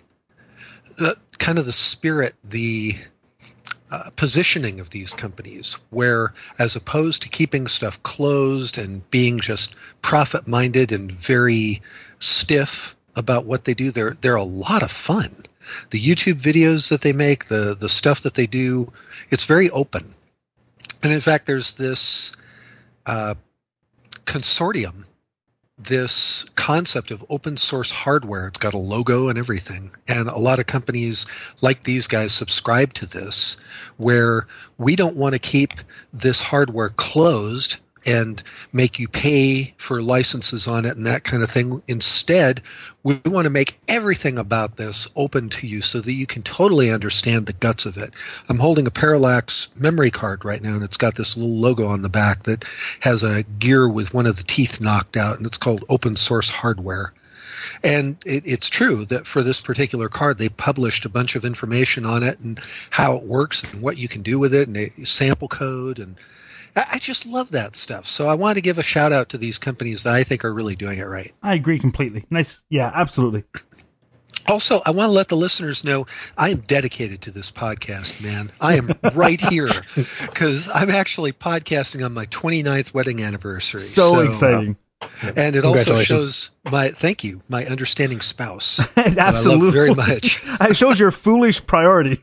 [SPEAKER 3] kind of the spirit, the positioning of these companies, where as opposed to keeping stuff closed and being just profit-minded and very stiff about what they do, they're a lot of fun. The YouTube videos that they make, the stuff that they do, it's very open. And in fact, there's this consortium this concept of open source hardware. It's got a logo and everything. And a lot of companies like these guys subscribe to this, where we don't want to keep this hardware closed and make you pay for licenses on it and that kind of thing. Instead, we want to make everything about this open to you so that you can totally understand the guts of it. I'm holding a Parallax memory card right now, and it's got this little logo on the back that has a gear with one of the teeth knocked out, and it's called open source hardware. And it's true that for this particular card, they published a bunch of information on it and how it works and what you can do with it, and a sample code, and I just love that stuff. So I want to give a shout out to these companies that I think are really doing it right.
[SPEAKER 1] I agree completely. Nice. Yeah, absolutely.
[SPEAKER 3] Also, I want to let the listeners know I am dedicated to this podcast, man. I am right here because I'm actually podcasting on my 29th wedding anniversary.
[SPEAKER 1] So exciting.
[SPEAKER 3] And it also shows my understanding spouse.
[SPEAKER 1] Absolutely.
[SPEAKER 3] I love very much.
[SPEAKER 1] It shows your foolish priorities.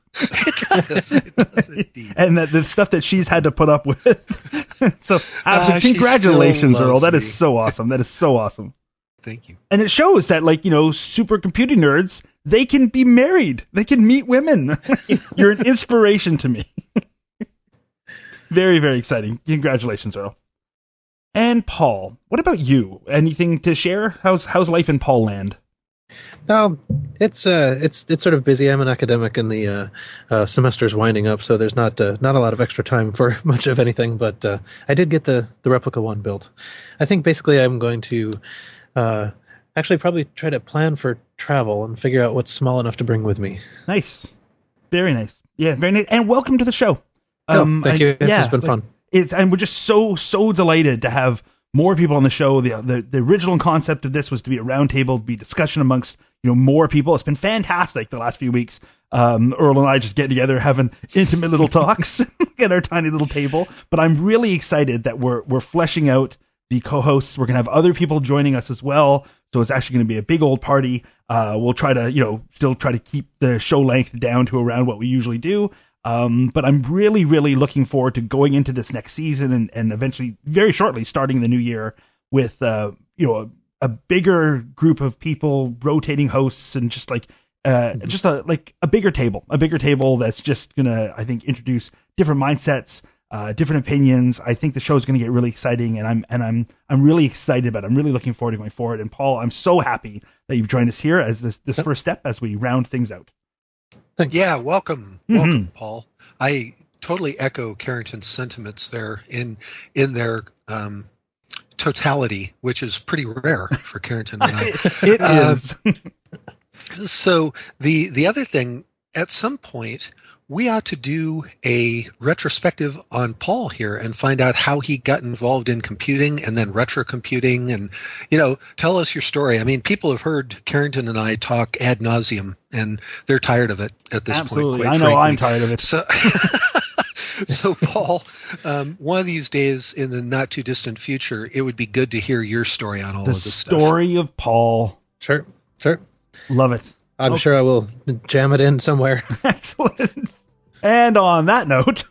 [SPEAKER 3] It does indeed.
[SPEAKER 1] And that the stuff that she's had to put up with. So, congratulations, Earl. That is so awesome. That is so awesome.
[SPEAKER 3] Thank you.
[SPEAKER 1] And it shows that, supercomputing nerds, they can be married. They can meet women. You're an inspiration to me. Very, very exciting. Congratulations, Earl. And Paul, what about you? Anything to share? How's life in Paul land?
[SPEAKER 4] It's sort of busy. I'm an academic, and the semester's winding up, so there's not a lot of extra time for much of anything. But I did get the Replica 1 built. I think basically I'm going to actually probably try to plan for travel and figure out what's small enough to bring with me.
[SPEAKER 1] Nice, very nice. Yeah, very nice. And welcome to the show.
[SPEAKER 4] Thank you. It's been fun.
[SPEAKER 1] And we're just so delighted to have more people on the show. The original concept of this was to be a roundtable, to be discussion amongst more people. It's been fantastic the last few weeks. Earl and I just get together having intimate little talks at our tiny little table. But I'm really excited that we're fleshing out the co-hosts. We're gonna have other people joining us as well. So it's actually going to be a big old party. We'll try to still try to keep the show length down to around what we usually do. But I'm really, really looking forward to going into this next season and eventually, very shortly, starting the new year with, a bigger group of people, rotating hosts, and just a bigger table that's just gonna, I think, introduce different mindsets, different opinions. I think the show's gonna get really exciting, and I'm really excited about it. I'm really looking forward to going forward. And Paul, I'm so happy that you've joined us here as this first step as we round things out.
[SPEAKER 4] Thanks.
[SPEAKER 3] Yeah, welcome, Paul. I totally echo Carrington's sentiments there in their totality, which is pretty rare for Carrington and I.
[SPEAKER 1] It is.
[SPEAKER 3] So the other thing, at some point, we ought to do a retrospective on Paul here and find out how he got involved in computing and then retro computing, and tell us your story. I mean, people have heard Carrington and I talk ad nauseum, and they're tired of it at this
[SPEAKER 1] Absolutely.
[SPEAKER 3] point.
[SPEAKER 1] I know, frankly. I'm tired of it.
[SPEAKER 3] So Paul, one of these days in the not too distant future, it would be good to hear your story on all of this stuff.
[SPEAKER 1] The story of Paul.
[SPEAKER 4] Sure.
[SPEAKER 1] Love it.
[SPEAKER 4] I'm sure I will jam it in somewhere.
[SPEAKER 1] Excellent. And on that note,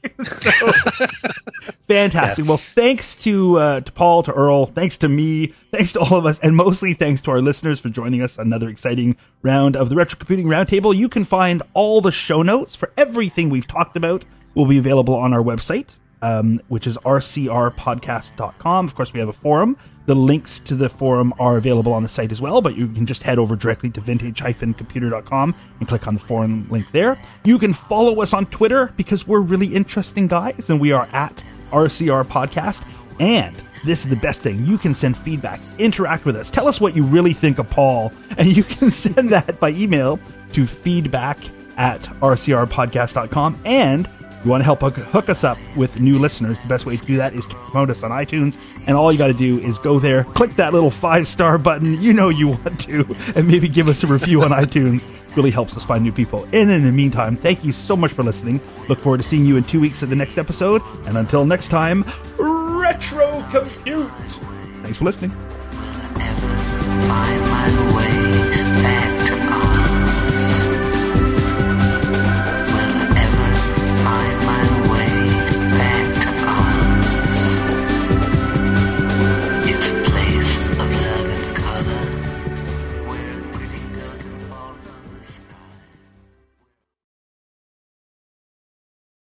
[SPEAKER 1] fantastic. Yes. Well, thanks to Paul, to Earl, thanks to me, thanks to all of us, and mostly thanks to our listeners for joining us on another exciting round of the Retro Computing Roundtable. You can find all the show notes for everything we've talked about will be available on our website, which is rcrpodcast.com. Of course, we have a forum. The links to the forum are available on the site as well, but you can just head over directly to vintage-computer.com and click on the forum link there. You can follow us on Twitter because we're really interesting guys, and we are at RCR Podcast. And this is the best thing. You can send feedback, interact with us, tell us what you really think of Paul, and you can send that by email to feedback@rcrpodcast.com. And if you want to help hook us up with new listeners, the best way to do that is to promote us on iTunes. And all you got to do is go there, click that little 5-star button you want to, and maybe give us a review on iTunes. Really helps us find new people. And in the meantime, thank you so much for listening. Look forward to seeing you in 2 weeks at the next episode. And until next time, Retro Compute! Thanks for listening.
[SPEAKER 2] Will I ever find my way back to Oz?